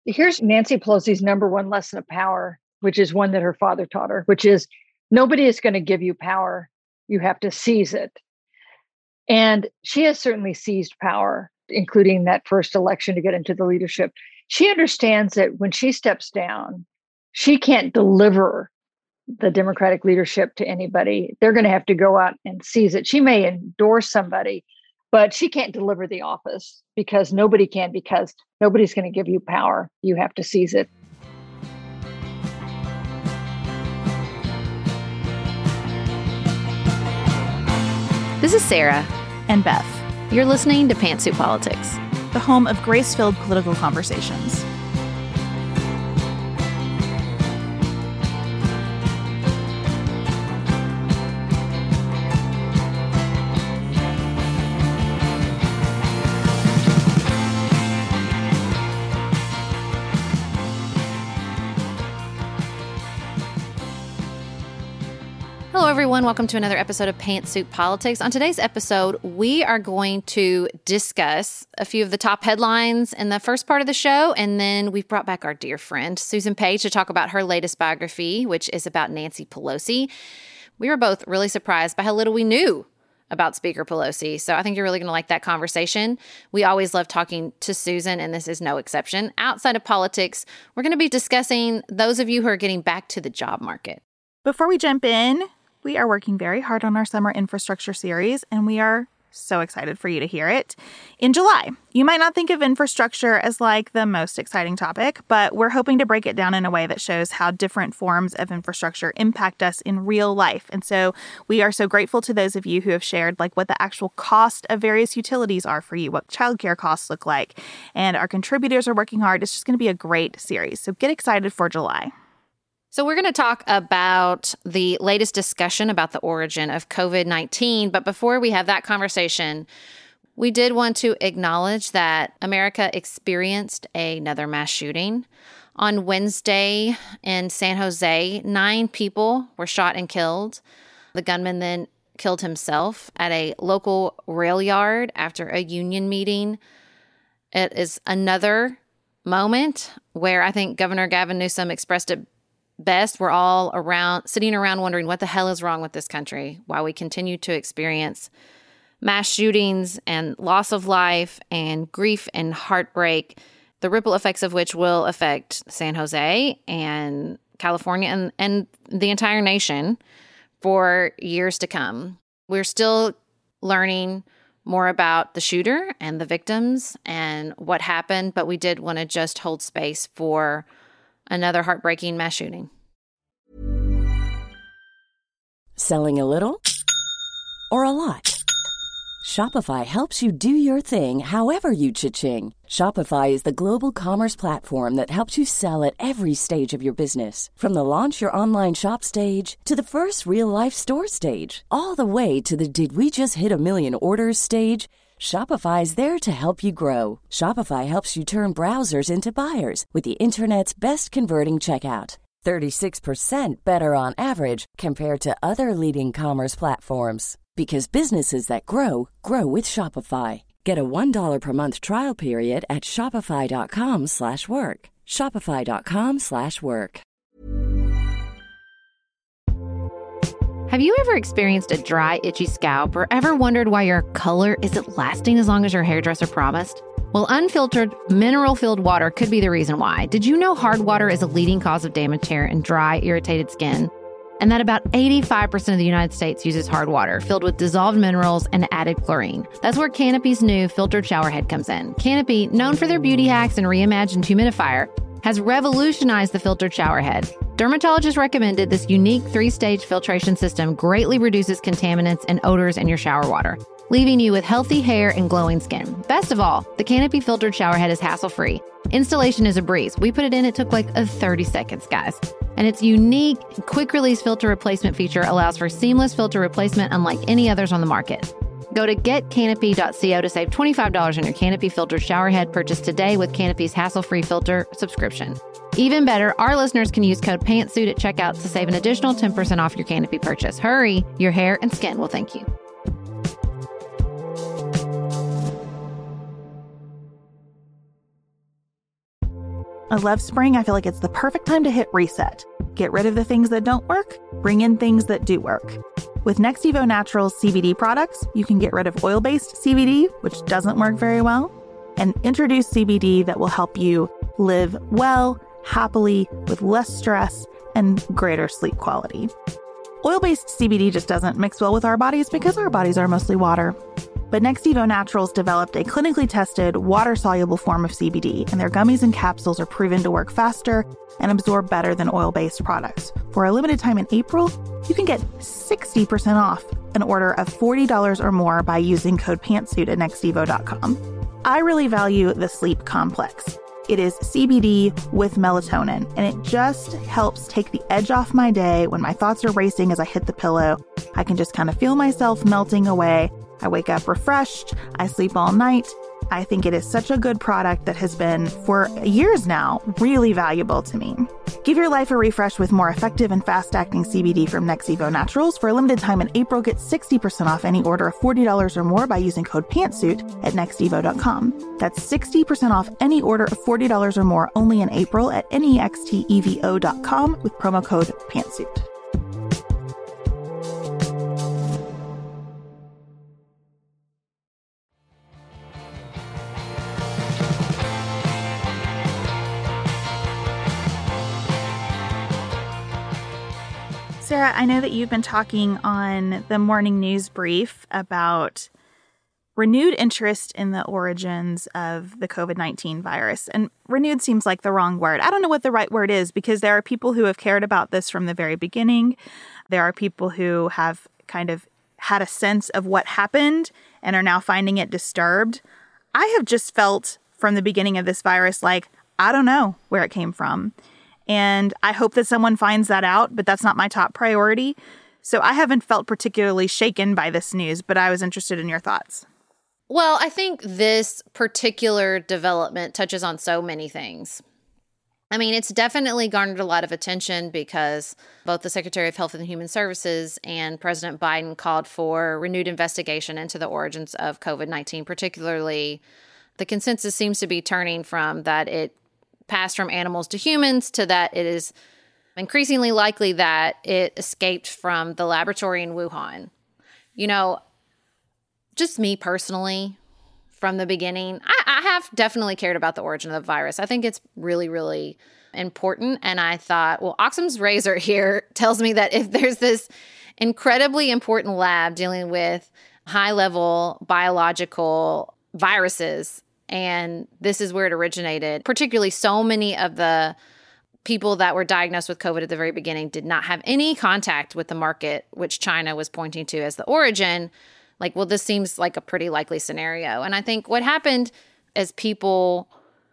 Here's Nancy Pelosi's number one lesson of power, which is one that her father taught her, which is nobody is going to give you power. You have to seize it. And she has certainly seized power, including that first election to get into the leadership. She understands that when she steps down, she can't deliver the Democratic leadership to anybody. They're going to have to go out and seize it. She may endorse somebody, but she can't deliver the office because nobody's going to give you power. You have to seize it. This is Sarah. And Beth. You're listening to Pantsuit Politics, the home of grace-filled political conversations. Hello, everyone. Welcome to another episode of Pantsuit Politics. On today's episode, we are going to discuss a few of the top headlines in the first part of the show, and then we've brought back our dear friend, Susan Page, to talk about her latest biography, which is about Nancy Pelosi. We were both really surprised by how little we knew about Speaker Pelosi, so I think you're really going to like that conversation. We always love talking to Susan, and this is no exception. Outside of politics, we're going to be discussing those of you who are getting back to the job market. Before we jump in, we are working very hard on our summer infrastructure series, and we are so excited for you to hear it. In July, you might not think of infrastructure as like the most exciting topic, but we're hoping to break it down in a way that shows how different forms of infrastructure impact us in real life. And so we are so grateful to those of you who have shared like what the actual cost of various utilities are for you, what childcare costs look like, and our contributors are working hard. It's just going to be a great series. So get excited for July. So we're going to talk about the latest discussion about the origin of COVID-19. But before we have that conversation, we did want to acknowledge that America experienced another mass shooting. On Wednesday in San Jose, 9 people were shot and killed. The gunman then killed himself at a local rail yard after a union meeting. It is another moment where I think Governor Gavin Newsom expressed it best. We're all sitting around wondering what the hell is wrong with this country, why we continue to experience mass shootings and loss of life and grief and heartbreak, the ripple effects of which will affect San Jose and California and the entire nation for years to come. We're still learning more about the shooter and the victims and what happened, but we did want to just hold space for another heartbreaking mass shooting. Selling a little or a lot? Shopify helps you do your thing however you cha-ching. Shopify is the global commerce platform that helps you sell at every stage of your business. From the launch your online shop stage to the first real-life store stage, all the way to the did we just hit a million orders stage. Shopify is there to help you grow. Shopify helps you turn browsers into buyers with the internet's best converting checkout. 36% better on average compared to other leading commerce platforms. Because businesses that grow, grow with Shopify. Get a $1 per month trial period at shopify.com/work. Shopify.com/work. Have you ever experienced a dry, itchy scalp or ever wondered why your color isn't lasting as long as your hairdresser promised? Well, unfiltered, mineral-filled water could be the reason why. Did you know hard water is a leading cause of damaged hair and dry, irritated skin? And that about 85% of the United States uses hard water filled with dissolved minerals and added chlorine. That's where Canopy's new filtered shower head comes in. Canopy, known for their beauty hacks and reimagined humidifier, has revolutionized the filtered shower head. Dermatologists recommended this unique 3-stage filtration system greatly reduces contaminants and odors in your shower water, leaving you with healthy hair and glowing skin. Best of all, the Canopy filtered shower head is hassle-free. Installation is a breeze. We put it in, it took like 30 seconds, guys. And its unique quick-release filter replacement feature allows for seamless filter replacement unlike any others on the market. Go to getcanopy.co to save $25 on your Canopy filtered shower head purchase today with Canopy's hassle-free filter subscription. Even better, our listeners can use code PANTSUIT at checkout to save an additional 10% off your Canopy purchase. Hurry, your hair and skin will thank you. I love spring. I feel like it's the perfect time to hit reset. Get rid of the things that don't work, bring in things that do work. With Next Evo Naturals CBD products, you can get rid of oil-based CBD, which doesn't work very well, and introduce CBD that will help you live well, happily, with less stress and greater sleep quality. Oil-based CBD just doesn't mix well with our bodies because our bodies are mostly water. But Next Evo Naturals developed a clinically tested, water-soluble form of CBD, and their gummies and capsules are proven to work faster and absorb better than oil-based products. For a limited time in April, you can get 60% off an order of $40 or more by using code PANTSUIT at nextevo.com. I really value the sleep complex. It is CBD with melatonin, and it just helps take the edge off my day when my thoughts are racing as I hit the pillow. I can just kind of feel myself melting away. I wake up refreshed. I sleep all night. I think it is such a good product that has been, for years now, really valuable to me. Give your life a refresh with more effective and fast-acting CBD from Next Evo Naturals. For a limited time in April, get 60% off any order of $40 or more by using code PANTSUIT at nextevo.com. That's 60% off any order of $40 or more only in April at nextevo.com with promo code PANTSUIT. Sarah, I know that you've been talking on the morning news brief about renewed interest in the origins of the COVID-19 virus. And renewed seems like the wrong word. I don't know what the right word is because there are people who have cared about this from the very beginning. There are people who have kind of had a sense of what happened and are now finding it disturbed. I have just felt from the beginning of this virus like, I don't know where it came from. And I hope that someone finds that out, but that's not my top priority. So I haven't felt particularly shaken by this news, but I was interested in your thoughts. Well, I think this particular development touches on so many things. I mean, it's definitely garnered a lot of attention because both the Secretary of Health and Human Services and President Biden called for renewed investigation into the origins of COVID-19, particularly the consensus seems to be turning from that it passed from animals to humans to that it is increasingly likely that it escaped from the laboratory in Wuhan. You know, just me personally, from the beginning, I have definitely cared about the origin of the virus. I think it's really, really important. And I thought, well, Occam's razor here tells me that if there's this incredibly important lab dealing with high-level biological viruses, and this is where it originated. Particularly, so many of the people that were diagnosed with COVID at the very beginning did not have any contact with the market, which China was pointing to as the origin. Like, well, this seems like a pretty likely scenario. And I think what happened as people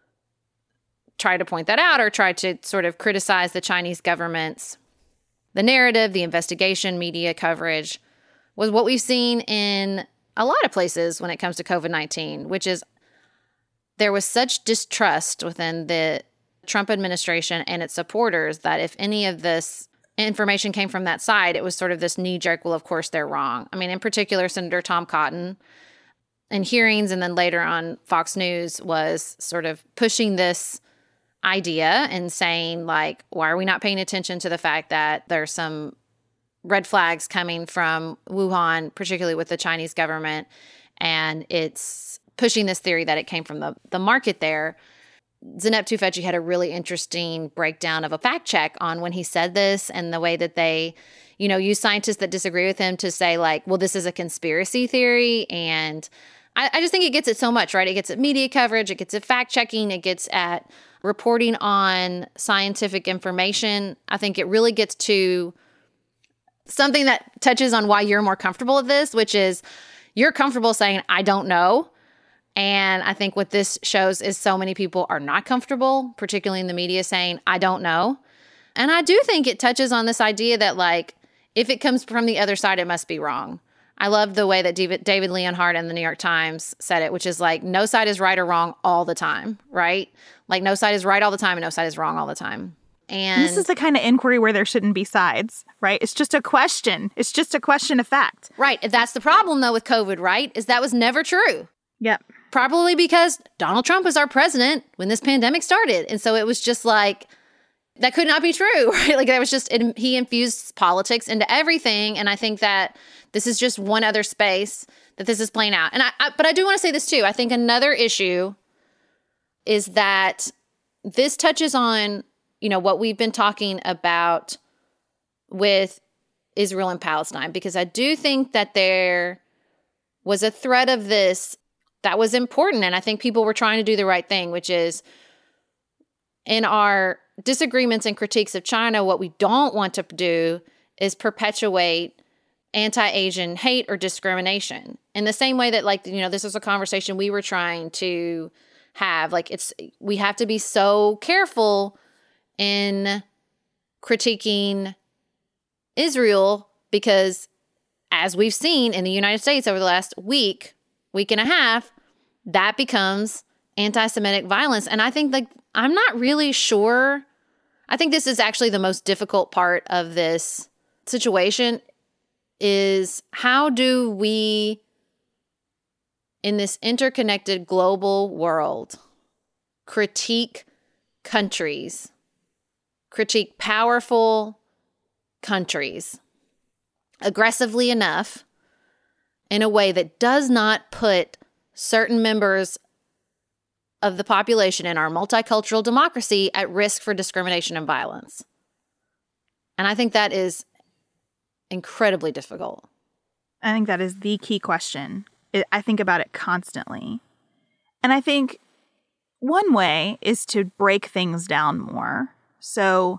tried to point that out or tried to sort of criticize the Chinese government's, the narrative, the investigation, media coverage, was what we've seen in a lot of places when it comes to COVID-19, which is there was such distrust within the Trump administration and its supporters that if any of this information came from that side, it was sort of this knee-jerk, well, of course they're wrong. I mean, in particular, Senator Tom Cotton in hearings and then later on Fox News was sort of pushing this idea and saying, like, why are we not paying attention to the fact that there's some red flags coming from Wuhan, particularly with the Chinese government, and it's pushing this theory that it came from the market there. Zeynep Tufekci had a really interesting breakdown of a fact check on when he said this and the way that they, you know, use scientists that disagree with him to say, like, well, this is a conspiracy theory. And I just think it gets at so much, right? It gets at media coverage, it gets at fact checking, it gets at reporting on scientific information. I think it really gets to something that touches on why you're more comfortable with this, which is you're comfortable saying, I don't know. And I think what this shows is so many people are not comfortable, particularly in the media, saying, I don't know. And I do think it touches on this idea that, like, if it comes from the other side, it must be wrong. I love the way that David Leonhardt in the New York Times said it, which is like, no side is right or wrong all the time, right? Like, no side is right all the time and no side is wrong all the time. And this is the kind of inquiry where there shouldn't be sides, right? It's just a question. It's just a question of fact. Right. That's the problem, though, with COVID, right? Is that was never true. Yep. probably because Donald Trump was our president when this pandemic started. And so it was just like, that could not be true, right? Like that was just, he infused politics into everything. And I think that this is just one other space that this is playing out. And but I do want to say this too. I think another issue is that this touches on, what we've been talking about with Israel and Palestine, because I do think that there was a thread of this that was important. And I think people were trying to do the right thing, which is in our disagreements and critiques of China, what we don't want to do is perpetuate anti-Asian hate or discrimination in the same way that, this is a conversation we were trying to have. We have to be so careful in critiquing Israel because, as we've seen in the United States over the last week and a half, that becomes anti-Semitic violence. And I think I'm not really sure. I think this is actually the most difficult part of this situation is how do we, in this interconnected global world, critique countries, critique powerful countries aggressively enough in a way that does not put certain members of the population in our multicultural democracy at risk for discrimination and violence. And I think that is incredibly difficult. I think that is the key question. I think about it constantly. And I think one way is to break things down more. So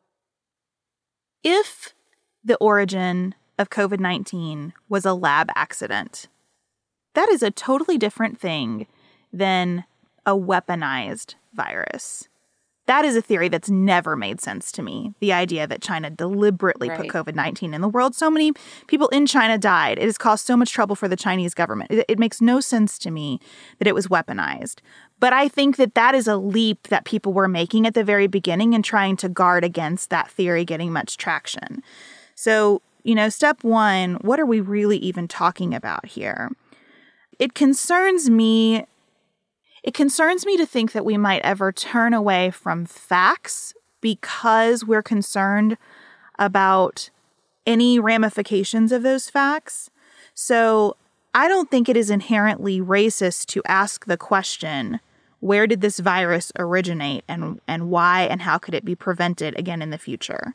if the origin of COVID-19 was a lab accident, that is a totally different thing than a weaponized virus. That is a theory that's never made sense to me. The idea that China deliberately put COVID-19 in the world. So many people in China died. It has caused so much trouble for the Chinese government. It makes no sense to me that it was weaponized. But I think that is a leap that people were making at the very beginning and trying to guard against that theory getting much traction. So, step one, what are we really even talking about here? It concerns me to think that we might ever turn away from facts because we're concerned about any ramifications of those facts. So I don't think it is inherently racist to ask the question, where did this virus originate and why and how could it be prevented again in the future?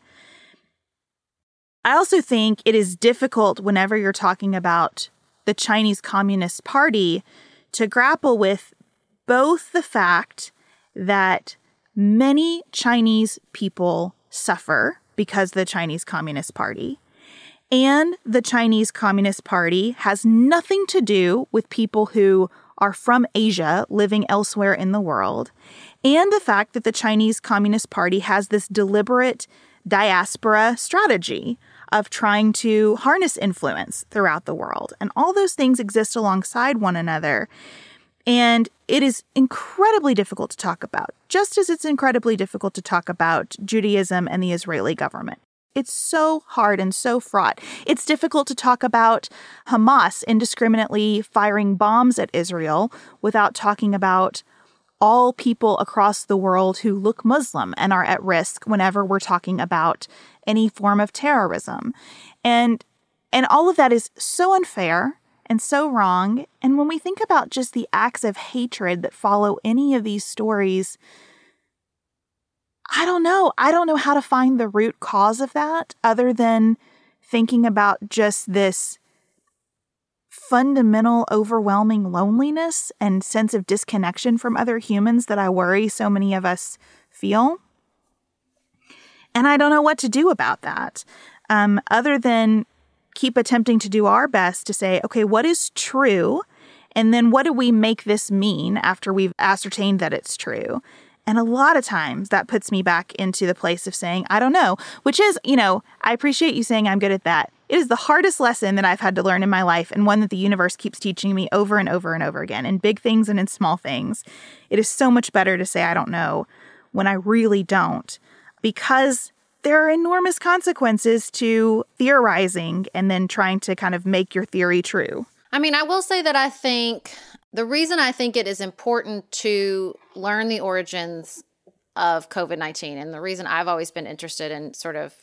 I also think it is difficult whenever you're talking about the Chinese Communist Party to grapple with both the fact that many Chinese people suffer because of the Chinese Communist Party, and the Chinese Communist Party has nothing to do with people who are from Asia living elsewhere in the world, and the fact that the Chinese Communist Party has this deliberate diaspora strategy of trying to harness influence throughout the world. And all those things exist alongside one another. And it is incredibly difficult to talk about, just as it's incredibly difficult to talk about Judaism and the Israeli government. It's so hard and so fraught. It's difficult to talk about Hamas indiscriminately firing bombs at Israel without talking about all people across the world who look Muslim and are at risk whenever we're talking about any form of terrorism. And all of that is so unfair and so wrong. And when we think about just the acts of hatred that follow any of these stories, I don't know. I don't know how to find the root cause of that other than thinking about just this fundamental, overwhelming loneliness and sense of disconnection from other humans that I worry so many of us feel. And I don't know what to do about that, other than keep attempting to do our best to say, okay, what is true? And then what do we make this mean after we've ascertained that it's true? And a lot of times that puts me back into the place of saying, I don't know, which is, I appreciate you saying I'm good at that. It is the hardest lesson that I've had to learn in my life, and one that the universe keeps teaching me over and over and over again, in big things and in small things. It is so much better to say I don't know when I really don't, because there are enormous consequences to theorizing and then trying to kind of make your theory true. I mean, I will say that I think The reason I think it is important to learn the origins of COVID-19, and the reason I've always been interested in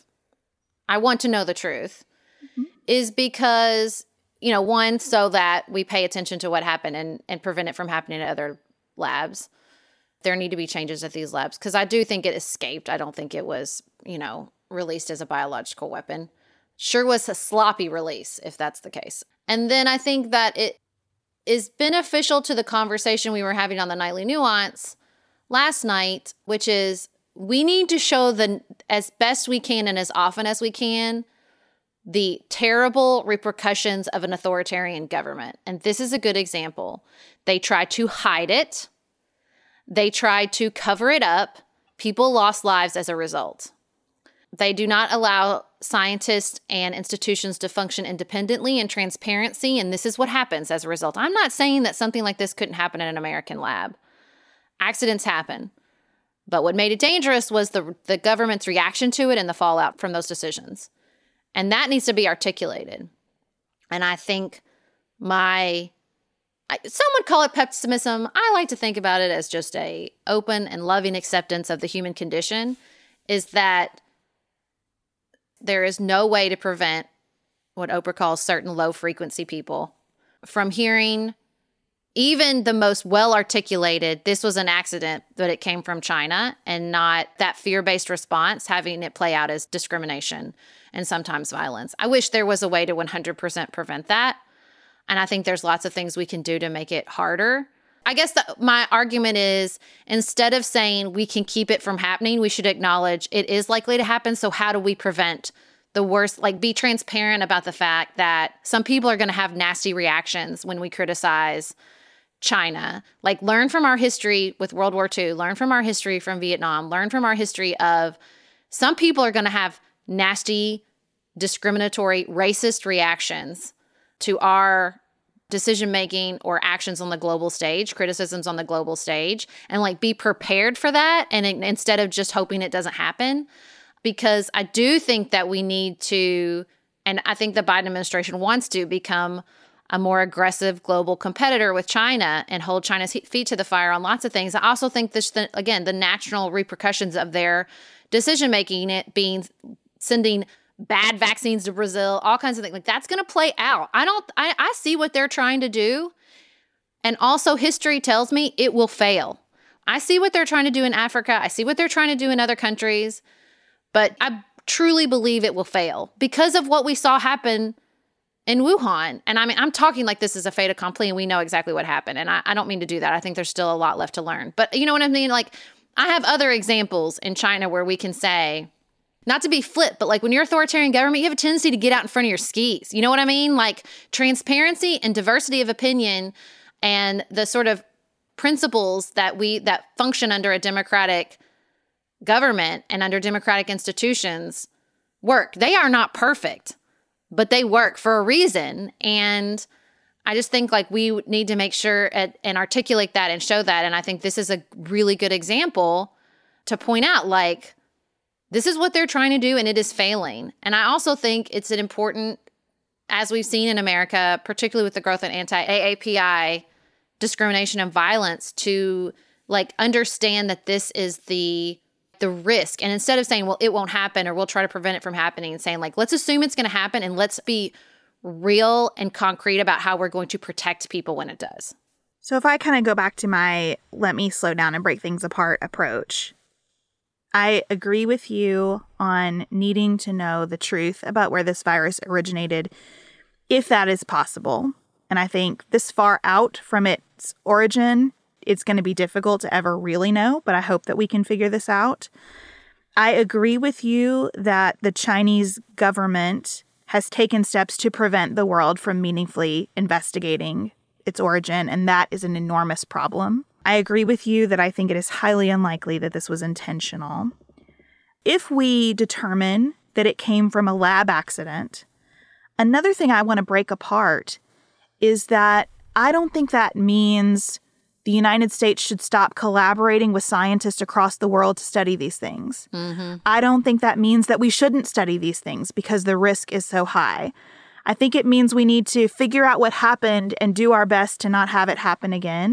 I want to know the truth, is because, one, so that we pay attention to what happened and prevent it from happening at other labs. There need to be changes at these labs because I do think it escaped. I don't think it was, released as a biological weapon. Sure was a sloppy release, if that's the case. And then I think that it is beneficial to the conversation we were having on the Nightly Nuance last night, which is we need to show as best we can and as often as we can the terrible repercussions of an authoritarian government. And this is a good example. They tried to hide it. They tried to cover it up. People lost lives as a result. They do not allow scientists and institutions to function independently and transparency, and this is what happens as a result. I'm not saying that something like this couldn't happen in an American lab. Accidents happen. But what made it dangerous was the government's reaction to it and the fallout from those decisions. And that needs to be articulated. And I think some would call it pessimism. I like to think about it as just a open and loving acceptance of the human condition, is that there is no way to prevent what Oprah calls certain low-frequency people from hearing even the most well-articulated, this was an accident, but it came from China, and not that fear-based response, having it play out as discrimination and sometimes violence. I wish there was a way to 100% prevent that. And I think there's lots of things we can do to make it harder. I guess my argument is, instead of saying we can keep it from happening, we should acknowledge it is likely to happen. So how do we prevent the worst? Be transparent about the fact that some people are going to have nasty reactions when we criticize China. Learn from our history with World War II, learn from our history from Vietnam, learn from our history of some people are going to have nasty, discriminatory, racist reactions to our decision-making or actions on the global stage, criticisms on the global stage, and be prepared for that. And instead of just hoping it doesn't happen, because I do think that we need to, and I think the Biden administration wants to become a more aggressive global competitor with China and hold China's feet to the fire on lots of things. I also think the natural repercussions of their decision-making, it being sending bad vaccines to Brazil, all kinds of things, that's going to play out. I see what they're trying to do. And also history tells me it will fail. I see what they're trying to do in Africa. I see what they're trying to do in other countries, but I truly believe it will fail because of what we saw happen in Wuhan. And I'm talking like this is a fait accompli and we know exactly what happened. And I don't mean to do that. I think there's still a lot left to learn, but you know what I mean? I have other examples in China where we can say, not to be flip, but when you're authoritarian government, you have a tendency to get out in front of your skis. You know what I mean? Transparency and diversity of opinion and the sort of principles that function under a democratic government and under democratic institutions work. They are not perfect, but they work for a reason. And I just think we need to make sure and articulate that and show that. And I think this is a really good example to point out, this is what they're trying to do, and it is failing. And I also think it's an important, as we've seen in America, particularly with the growth of anti-AAPI discrimination and violence, to understand that this is the risk. And instead of saying, well, it won't happen or we'll try to prevent it from happening, and saying let's assume it's going to happen and let's be real and concrete about how we're going to protect people when it does. So if I kind of go back to my let me slow down and break things apart approach, I agree with you on needing to know the truth about where this virus originated, if that is possible. And I think this far out from its origin, it's going to be difficult to ever really know, but I hope that we can figure this out. I agree with you that the Chinese government has taken steps to prevent the world from meaningfully investigating its origin, and that is an enormous problem. I agree with you that I think it is highly unlikely that this was intentional. If we determine that it came from a lab accident, another thing I want to break apart is that I don't think that means the United States should stop collaborating with scientists across the world to study these things. Mm-hmm. I don't think that means that we shouldn't study these things because the risk is so high. I think it means we need to figure out what happened and do our best to not have it happen again.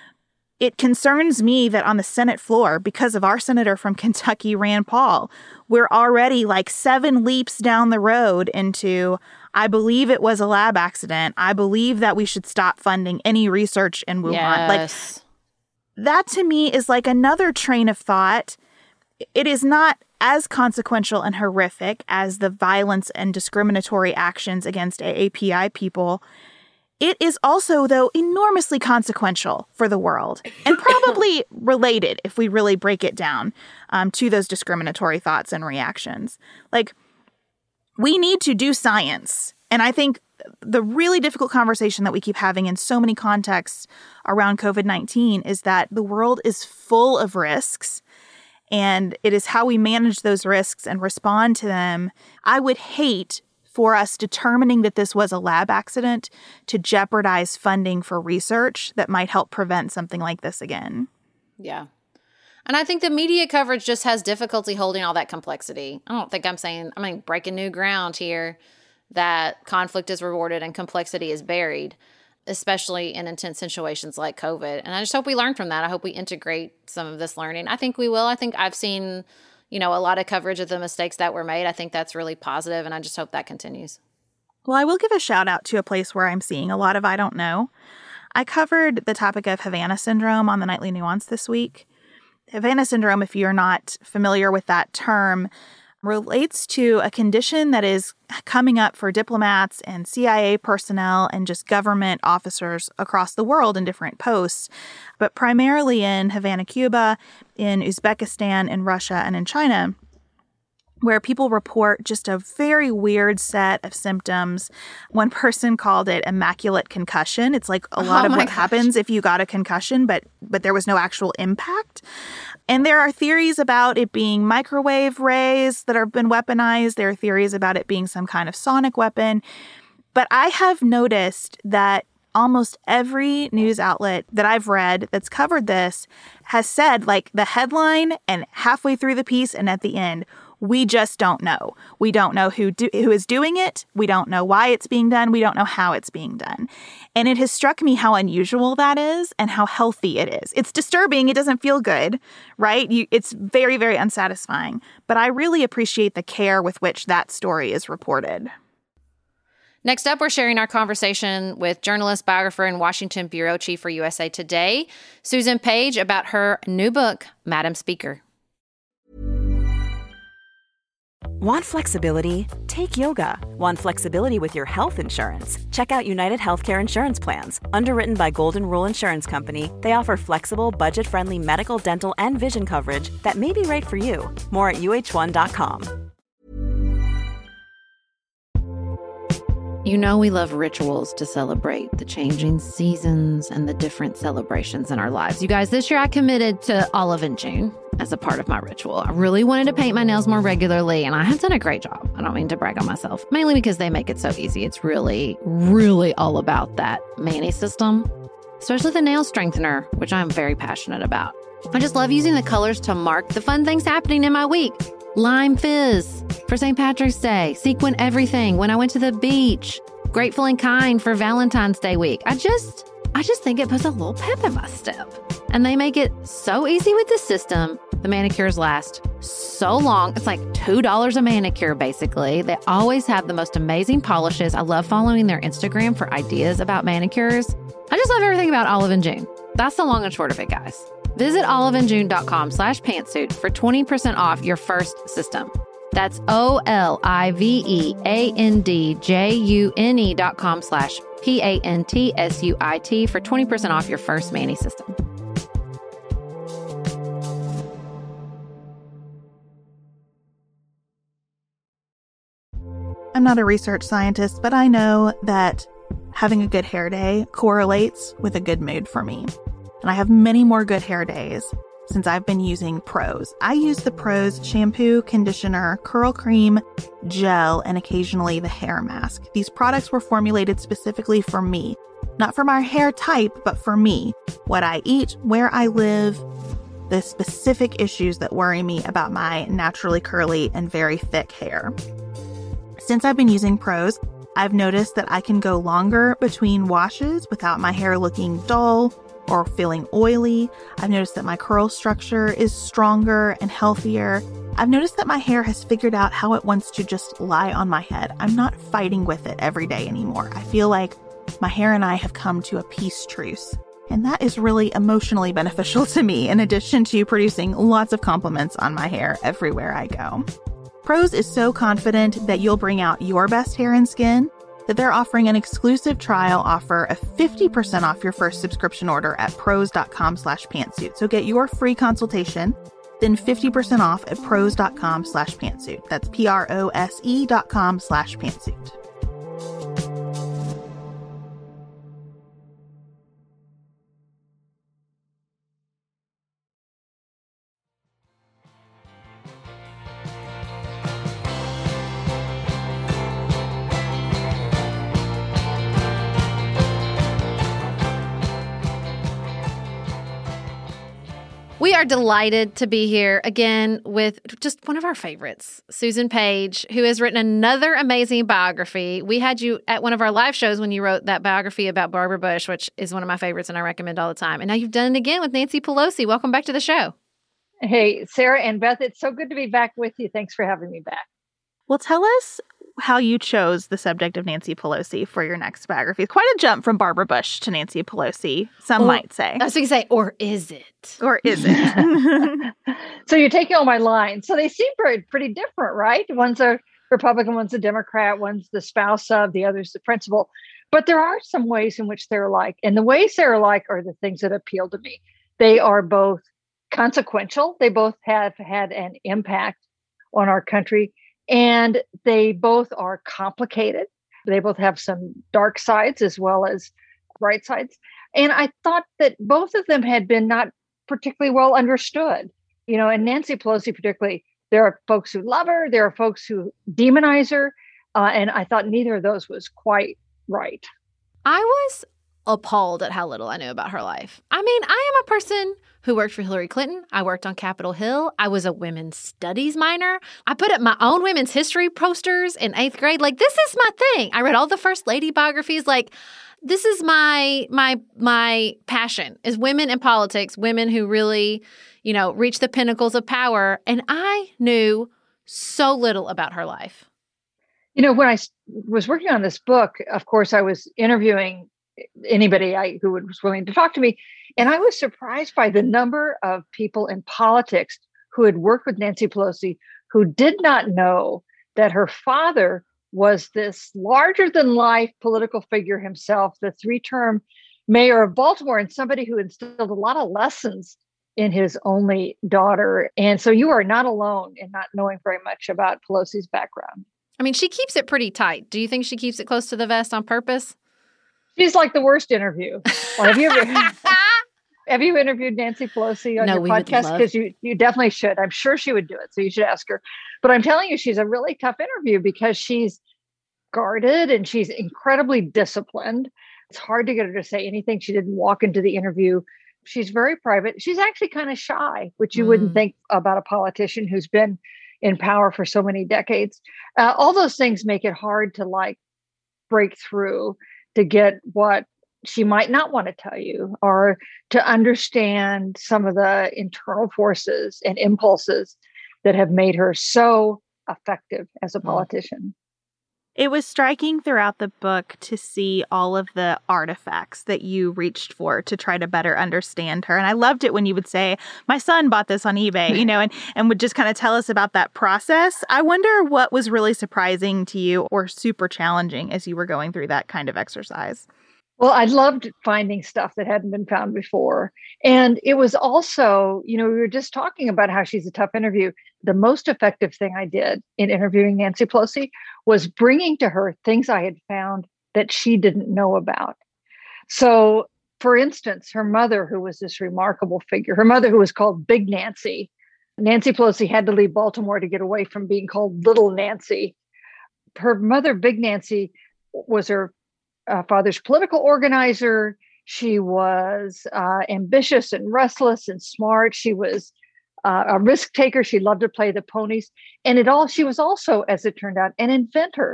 It concerns me that on the Senate floor, because of our senator from Kentucky, Rand Paul, we're already like 7 leaps down the road into, I believe it was a lab accident. I believe that we should stop funding any research in Wuhan. Yes. Like, that to me is like another train of thought. It is not as consequential and horrific as the violence and discriminatory actions against AAPI people. It is also, though, enormously consequential for the world and probably related, if we really break it down, to those discriminatory thoughts and reactions. Like, we need to do science. And I think the really difficult conversation that we keep having in so many contexts around COVID-19 is that the world is full of risks, and it is how we manage those risks and respond to them. I would hate for us determining that this was a lab accident to jeopardize funding for research that might help prevent something like this again. Yeah. And I think the media coverage just has difficulty holding all that complexity. I don't think I'm breaking new ground here that conflict is rewarded and complexity is buried, especially in intense situations like COVID. And I just hope we learn from that. I hope we integrate some of this learning. I think we will. I think I've seen a lot of coverage of the mistakes that were made. I think that's really positive, and I just hope that continues. Well, I will give a shout out to a place where I'm seeing a lot of I don't know. I covered the topic of Havana syndrome on the Nightly Nuance this week. Havana syndrome, if you're not familiar with that term, relates to a condition that is coming up for diplomats and CIA personnel and just government officers across the world in different posts, but primarily in Havana, Cuba, in Uzbekistan, in Russia, and in China, where people report just a very weird set of symptoms. One person called it immaculate concussion. It's like a lot of what happens if you got a concussion, but there was no actual impact. And there are theories about it being microwave rays that have been weaponized. There are theories about it being some kind of sonic weapon. But I have noticed that almost every news outlet that I've read that's covered this has said, like, the headline and halfway through the piece and at the end, we just don't know. We don't know who is doing it. We don't know why it's being done. We don't know how it's being done. And it has struck me how unusual that is and how healthy it is. It's disturbing. It doesn't feel good, right? It's very, very unsatisfying. But I really appreciate the care with which that story is reported. Next up, we're sharing our conversation with journalist, biographer, and Washington bureau chief for USA Today, Susan Page, about her new book, Madam Speaker. Want flexibility? Take yoga. Want flexibility with your health insurance? Check out United Healthcare Insurance Plans. Underwritten by Golden Rule Insurance Company, they offer flexible, budget-friendly medical, dental, and vision coverage that may be right for you. More at UH1.com. You know we love rituals to celebrate the changing seasons and the different celebrations in our lives. You guys, this year I committed to Olive and June as a part of my ritual. I really wanted to paint my nails more regularly, and I have done a great job. I don't mean to brag on myself, mainly because they make it so easy. It's really, really all about that Mani system, especially the nail strengthener, which I'm very passionate about. I just love using the colors to mark the fun things happening in my week. Lime Fizz for St. Patrick's Day, Sequin Everything when I went to the beach, Grateful and Kind for Valentine's Day week. I just think it puts a little pep in my step. And they make it so easy with the system. The manicures last so long. It's like $2 a manicure, basically. They always have the most amazing polishes. I love following their Instagram for ideas about manicures. I just love everything about Olive and June. That's the long and short of it, guys. Visit oliveandjune.com/pantsuit for 20% off your first system. That's oliveandjune.com/pantsuit for 20% off your first Mani system. I'm not a research scientist, but I know that having a good hair day correlates with a good mood for me. And I have many more good hair days since I've been using Prose. I use the Prose shampoo, conditioner, curl cream, gel, and occasionally the hair mask. These products were formulated specifically for me. Not for my hair type, but for me. What I eat, where I live, the specific issues that worry me about my naturally curly and very thick hair. Since I've been using Prose, I've noticed that I can go longer between washes without my hair looking dull or feeling oily. I've noticed that my curl structure is stronger and healthier. I've noticed that my hair has figured out how it wants to just lie on my head. I'm not fighting with it every day anymore. I feel like my hair and I have come to a peace truce. And that is really emotionally beneficial to me, in addition to producing lots of compliments on my hair everywhere I go. Prose is so confident that you'll bring out your best hair and skin that they're offering an exclusive trial offer of 50% off your first subscription order at prose.com/pantsuit. So get your free consultation, then 50% off at prose.com/pantsuit. That's prose.com/pantsuit. We are delighted to be here again with just one of our favorites, Susan Page, who has written another amazing biography. We had you at one of our live shows when you wrote that biography about Barbara Bush, which is one of my favorites and I recommend all the time. And now you've done it again with Nancy Pelosi. Welcome back to the show. Hey, Sarah and Beth, it's so good to be back with you. Thanks for having me back. Well, tell us how you chose the subject of Nancy Pelosi for your next biography. Quite a jump from Barbara Bush to Nancy Pelosi, some might say. I was going to say, or is it? Or is it? So you're taking all my lines. So they seem pretty different, right? One's a Republican, one's a Democrat, one's the spouse of, the other's the principal. But there are some ways in which they're alike. And the ways they're alike are the things that appeal to me. They are both consequential. They both have had an impact on our country. And they both are complicated. They both have some dark sides as well as bright sides. And I thought that both of them had been not particularly well understood. You know, and Nancy Pelosi particularly, there are folks who love her. There are folks who demonize her. And I thought neither of those was quite right. I was appalled at how little I knew about her life. I mean, I am a person who worked for Hillary Clinton. I worked on Capitol Hill. I was a women's studies minor. I put up my own women's history posters in 8th grade. Like, this is my thing. I read all the First Lady biographies. Like, this is my passion is women in politics, women who really, you know, reach the pinnacles of power. And I knew so little about her life. You know, when I was working on this book, of course, I was interviewing anybody who was willing to talk to me. And I was surprised by the number of people in politics who had worked with Nancy Pelosi who did not know that her father was this larger than life political figure himself, the 3-term mayor of Baltimore, and somebody who instilled a lot of lessons in his only daughter. And so you are not alone in not knowing very much about Pelosi's background. I mean, she keeps it pretty tight. Do you think she keeps it close to the vest on purpose? She's like the worst interview. Well, have you interviewed Nancy Pelosi on your podcast? Because you definitely should. I'm sure she would do it. So you should ask her. But I'm telling you, she's a really tough interview because she's guarded and she's incredibly disciplined. It's hard to get her to say anything. She didn't walk into the interview. She's very private. She's actually kind of shy, which you wouldn't think about a politician who's been in power for so many decades. All those things make it hard to break through to get what she might not want to tell you, or to understand some of the internal forces and impulses that have made her so effective as a politician. It was striking throughout the book to see all of the artifacts that you reached for to try to better understand her. And I loved it when you would say, my son bought this on eBay, you know, and would just kind of tell us about that process. I wonder what was really surprising to you or super challenging as you were going through that kind of exercise. Well, I loved finding stuff that hadn't been found before. And it was also, you know, we were just talking about how she's a tough interview. The most effective thing I did in interviewing Nancy Pelosi was bringing to her things I had found that she didn't know about. So, for instance, her mother, who was this remarkable figure, her mother, who was called Big Nancy. Nancy Pelosi had to leave Baltimore to get away from being called Little Nancy. Her mother, Big Nancy, was her father's political organizer. She was ambitious and restless and smart. She was a risk taker. She loved to play the ponies. And she was also, as it turned out, an inventor.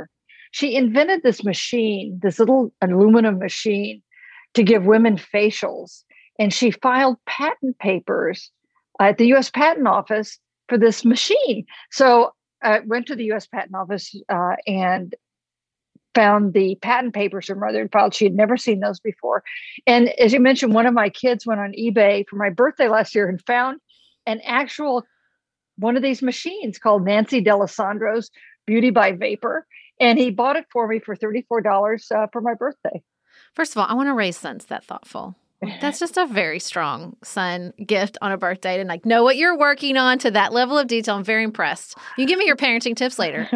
She invented this machine, this little aluminum machine to give women facials. And she filed patent papers at the US Patent Office for this machine. So I went to the US Patent Office and found the patent papers her mother had filed. She had never seen those before. And as you mentioned, one of my kids went on eBay for my birthday last year and found an actual one of these machines called Nancy D'Alessandro's Beauty by Vapor. And he bought it for me for $34 for my birthday. First of all, I want to raise sons that thoughtful. That's just a very strong son gift on a birthday to know what you're working on to that level of detail. I'm very impressed. You can give me your parenting tips later.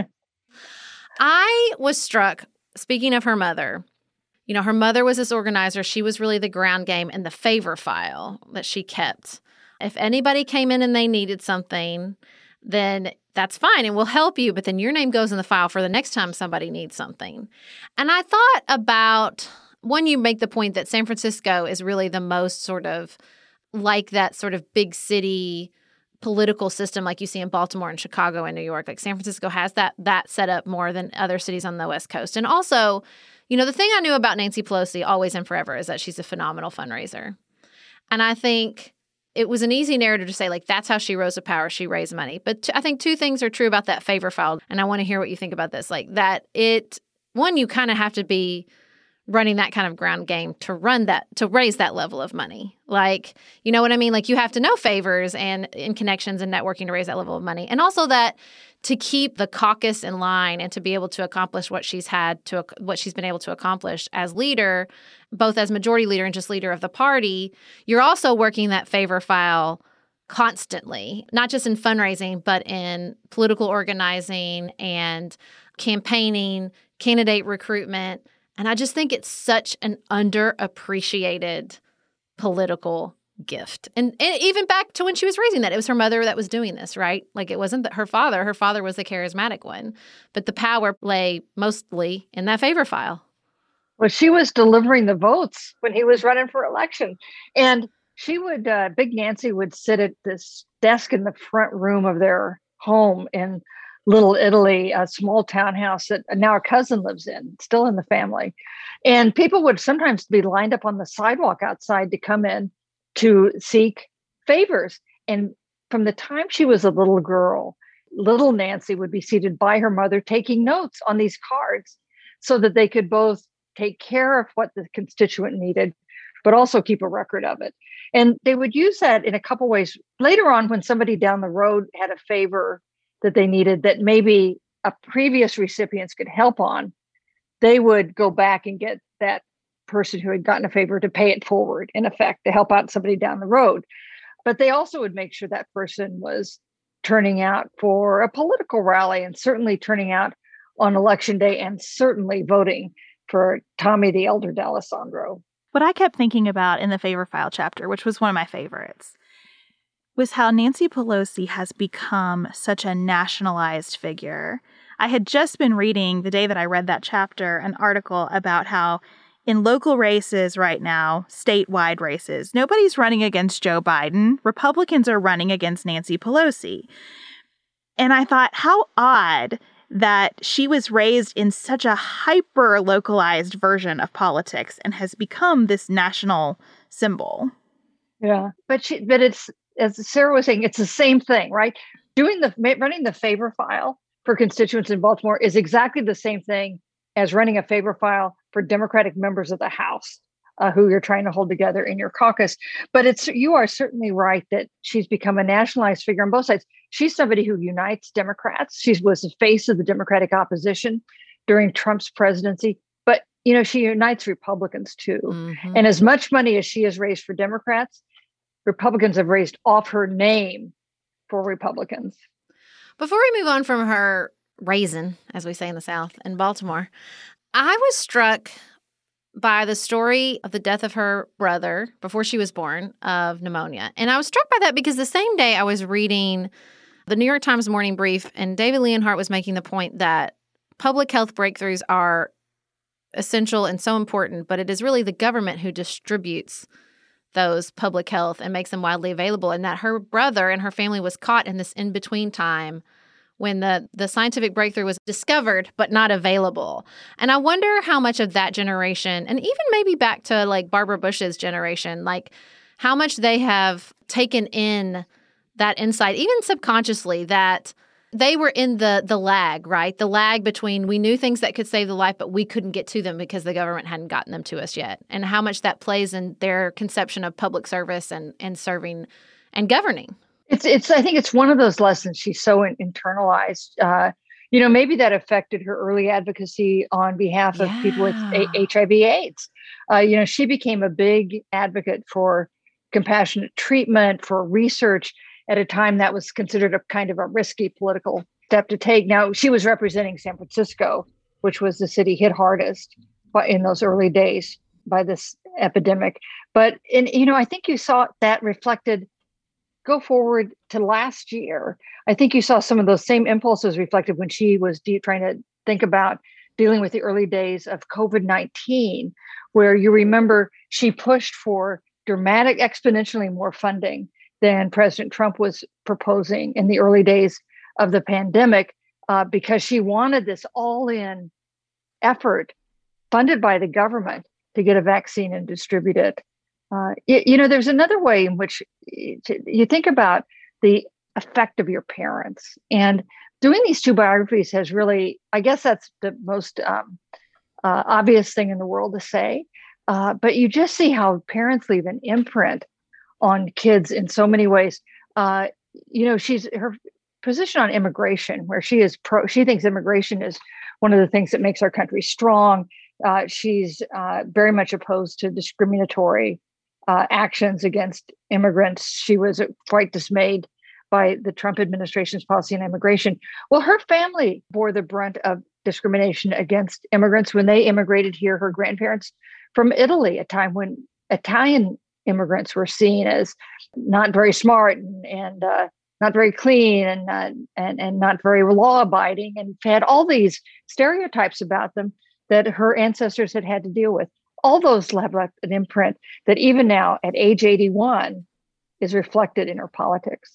I was struck, speaking of her mother, her mother was this organizer. She was really the ground game and the favor file that she kept. If anybody came in and they needed something, then that's fine and we'll help you. But then your name goes in the file for the next time somebody needs something. And I thought about, when you make the point that San Francisco is really the most sort of like that sort of big city political system like you see in Baltimore and Chicago and New York. Like San Francisco has that set up more than other cities on the West Coast. And also, the thing I knew about Nancy Pelosi always and forever is that she's a phenomenal fundraiser. And I think it was an easy narrative to say, that's how she rose to power. She raised money. But I think two things are true about that favor file. And I want to hear what you think about this. One, you kind of have to be running that kind of ground game to raise that level of money. You know what I mean? You have to know favors and connections and networking to raise that level of money. And also that to keep the caucus in line and to be able to accomplish what she's been able to accomplish as leader, both as majority leader and just leader of the party, you're also working that favor file constantly, not just in fundraising, but in political organizing and campaigning, candidate recruitment. And I just think it's such an underappreciated political gift. And even back to when she was raising that, it was her mother that was doing this, right? It wasn't her father. Her father was the charismatic one. But the power lay mostly in that favor file. Well, she was delivering the votes when he was running for election. And she would, Big Nancy would sit at this desk in the front room of their home in Little Italy, a small townhouse that now her cousin lives in, still in the family. And people would sometimes be lined up on the sidewalk outside to come in to seek favors. And from the time she was a little girl, little Nancy would be seated by her mother taking notes on these cards so that they could both take care of what the constituent needed, but also keep a record of it. And they would use that in a couple ways. Later on, when somebody down the road had a favor that they needed that maybe a previous recipients could help on, they would go back and get that person who had gotten a favor to pay it forward, in effect, to help out somebody down the road. But they also would make sure that person was turning out for a political rally and certainly turning out on election day and certainly voting for Tommy the Elder D'Alessandro. What I kept thinking about in the favor file chapter, which was one of my favorites, was how Nancy Pelosi has become such a nationalized figure. I had just been reading, the day that I read that chapter, an article about how in local races right now, statewide races, nobody's running against Joe Biden. Republicans are running against Nancy Pelosi. And I thought, how odd that she was raised in such a hyper-localized version of politics and has become this national symbol. Yeah, but it's, as Sarah was saying, it's the same thing, right? Running the favor file for constituents in Baltimore is exactly the same thing as running a favor file for Democratic members of the House who you're trying to hold together in your caucus. But you are certainly right that she's become a nationalized figure on both sides. She's somebody who unites Democrats. She was the face of the Democratic opposition during Trump's presidency. But, she unites Republicans too. Mm-hmm. And as much money as she has raised for Democrats, Republicans have raised off her name for Republicans. Before we move on from her raisin, as we say in the South, in Baltimore, I was struck by the story of the death of her brother before she was born of pneumonia. And I was struck by that because the same day I was reading the New York Times Morning Brief, and David Leonhardt was making the point that public health breakthroughs are essential and so important, but it is really the government who distributes those public health and makes them widely available, and that her brother and her family was caught in this in-between time when the scientific breakthrough was discovered but not available. And I wonder how much of that generation, and even maybe back to like Barbara Bush's generation, like how much they have taken in that insight, even subconsciously, that they were in the lag, right? The lag between we knew things that could save the life, but we couldn't get to them because the government hadn't gotten them to us yet. And how much that plays in their conception of public service and serving and governing. It's. I think it's one of those lessons she's so internalized. Maybe that affected her early advocacy on behalf of people with HIV/AIDS. She became a big advocate for compassionate treatment, for research at a time that was considered a kind of a risky political step to take. Now, she was representing San Francisco, which was the city hit hardest in those early days by this epidemic. But I think you saw that reflected. Go forward to last year, I think you saw some of those same impulses reflected when she was trying to think about dealing with the early days of COVID-19, where you remember she pushed for dramatic, exponentially more funding than President Trump was proposing in the early days of the pandemic, because she wanted this all-in effort funded by the government to get a vaccine and distribute it. There's another way in which you think about the effect of your parents. And doing these two biographies has really, I guess that's the most obvious thing in the world to say. But you just see how parents leave an imprint on kids in so many ways. She's her position on immigration, where she thinks immigration is one of the things that makes our country strong. She's very much opposed to discriminatory actions against immigrants. She was quite dismayed by the Trump administration's policy on immigration. Well, her family bore the brunt of discrimination against immigrants when they immigrated here, her grandparents from Italy, a time when Italian immigrants were seen as not very smart and not very clean and not very law-abiding, and had all these stereotypes about them that her ancestors had to deal with. All those left an imprint that even now at age 81 is reflected in her politics.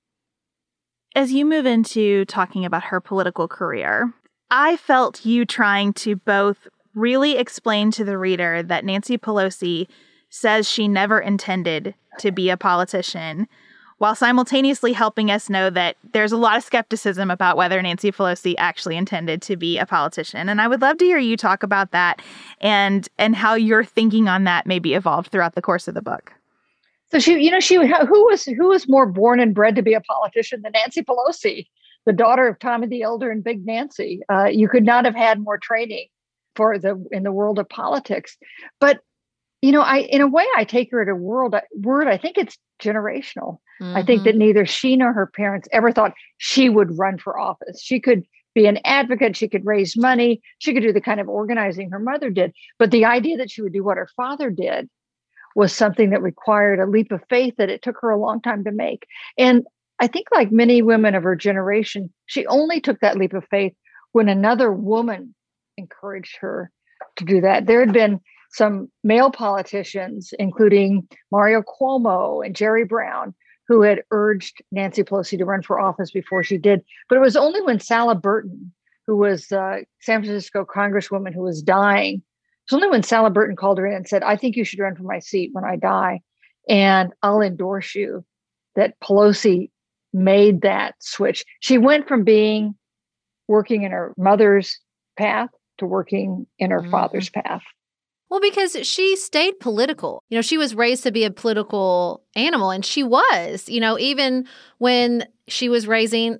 As you move into talking about her political career, I felt you trying to both really explain to the reader that Nancy Pelosi says she never intended to be a politician, while simultaneously helping us know that there's a lot of skepticism about whether Nancy Pelosi actually intended to be a politician. And I would love to hear you talk about that and how your thinking on that maybe evolved throughout the course of the book. So who was more born and bred to be a politician than Nancy Pelosi, the daughter of Tommy the Elder and Big Nancy? You could not have had more training in the world of politics. But in a way, I take her at a word. I think it's generational. Mm-hmm. I think that neither she nor her parents ever thought she would run for office. She could be an advocate. She could raise money. She could do the kind of organizing her mother did. But the idea that she would do what her father did was something that required a leap of faith that it took her a long time to make. And I think, like many women of her generation, she only took that leap of faith when another woman encouraged her to do that. There had been some male politicians, including Mario Cuomo and Jerry Brown, who had urged Nancy Pelosi to run for office before she did. But it was only when Sala Burton, who was a San Francisco congresswoman who was dying, it was only when Sala Burton called her in and said, "I think you should run for my seat when I die, and I'll endorse you," that Pelosi made that switch. She went from working in her mother's path to working in her father's path. Well, because she stayed political. She was raised to be a political animal, and she was, even when she was raising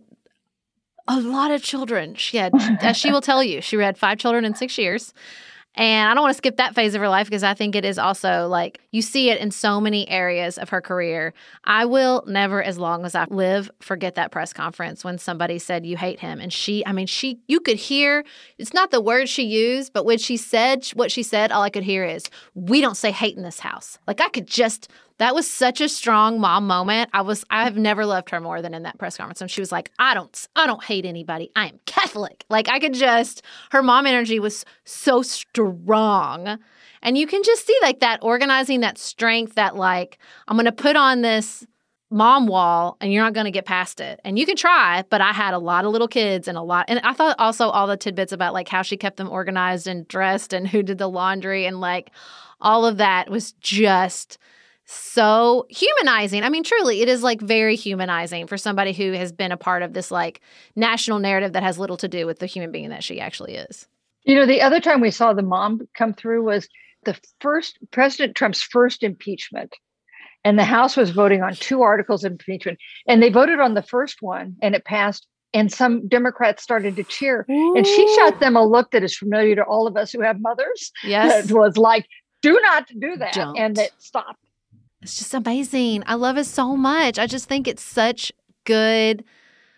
a lot of children. She had, as she will tell you, she had 5 children in 6 years. And I don't want to skip that phase of her life because I think it is also like you see it in so many areas of her career. I will never, as long as I live, forget that press conference when somebody said, "You hate him." And you could hear, it's not the words she used, but when she said what she said, all I could hear is, "We don't say hate in this house." Like that was such a strong mom moment. I have never loved her more than in that press conference. And she was like, I don't hate anybody. I am Catholic. Like her mom energy was so strong. And you can just see like that organizing, that strength, that like, I'm going to put on this mom wall and you're not going to get past it. And you can try, but I had a lot of little kids and I thought also all the tidbits about like how she kept them organized and dressed and who did the laundry and like all of that was just so humanizing. I mean, truly, it is like very humanizing for somebody who has been a part of this like national narrative that has little to do with the human being that she actually is. You know, the other time we saw the mom come through was the first President Trump's first impeachment. And the House was voting on 2 articles of impeachment. And they voted on the first one and it passed. And some Democrats started to cheer. Ooh. And she shot them a look that is familiar to all of us who have mothers. Yes. That was like, do not do that. Don't. And it stopped. It's just amazing. I love it so much. I just think it's such good.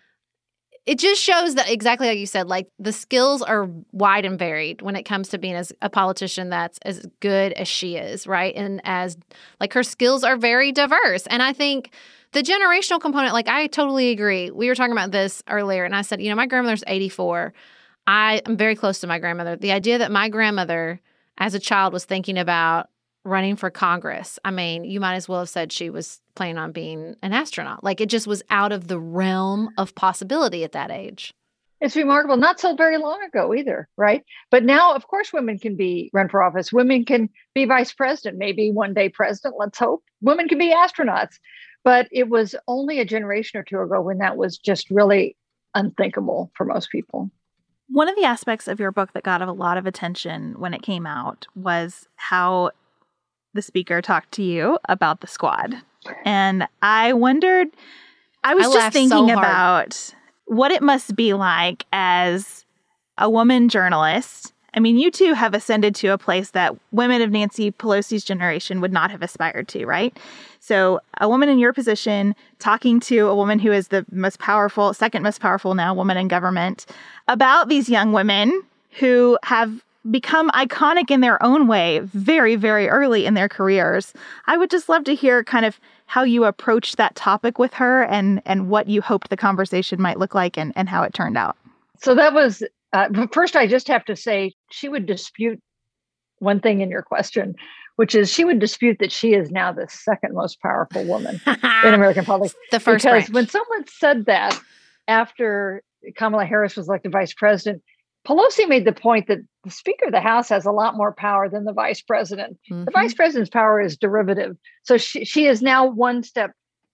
It just shows that exactly like you said, like the skills are wide and varied when it comes to being as a politician that's as good as she is, right? And as like her skills are very diverse. And I think the generational component, like I totally agree. We were talking about this earlier and I said, you know, my grandmother's 84. I am very close to my grandmother. The idea that my grandmother as a child was thinking about running for Congress. I mean, you might as well have said she was planning on being an astronaut. Like it just was out of the realm of possibility at that age. It's remarkable. Not so very long ago either, right? But now, of course, women can run for office. Women can be vice president, maybe one day president, let's hope. Women can be astronauts. But it was only a generation or 2 ago when that was just really unthinkable for most people. One of the aspects of your book that got a lot of attention when it came out was how the speaker talked to you about the squad. And I wondered, I was just thinking about what it must be like as a woman journalist. I mean, you two have ascended to a place that women of Nancy Pelosi's generation would not have aspired to, right? So a woman in your position talking to a woman who is the most powerful, second most powerful now woman in government about these young women who have become iconic in their own way very, very early in their careers. I would just love to hear kind of how you approached that topic with her and what you hoped the conversation might look like and how it turned out. So that was, first, I just have to say, she would dispute one thing in your question, which is she would dispute that she is now the second most powerful woman in American politics. The first Because branch. when someone said that after Kamala Harris was elected vice president, Pelosi made the point that the Speaker of the House has a lot more power than the Vice President. Mm-hmm. The Vice President's power is derivative. So she is now one step,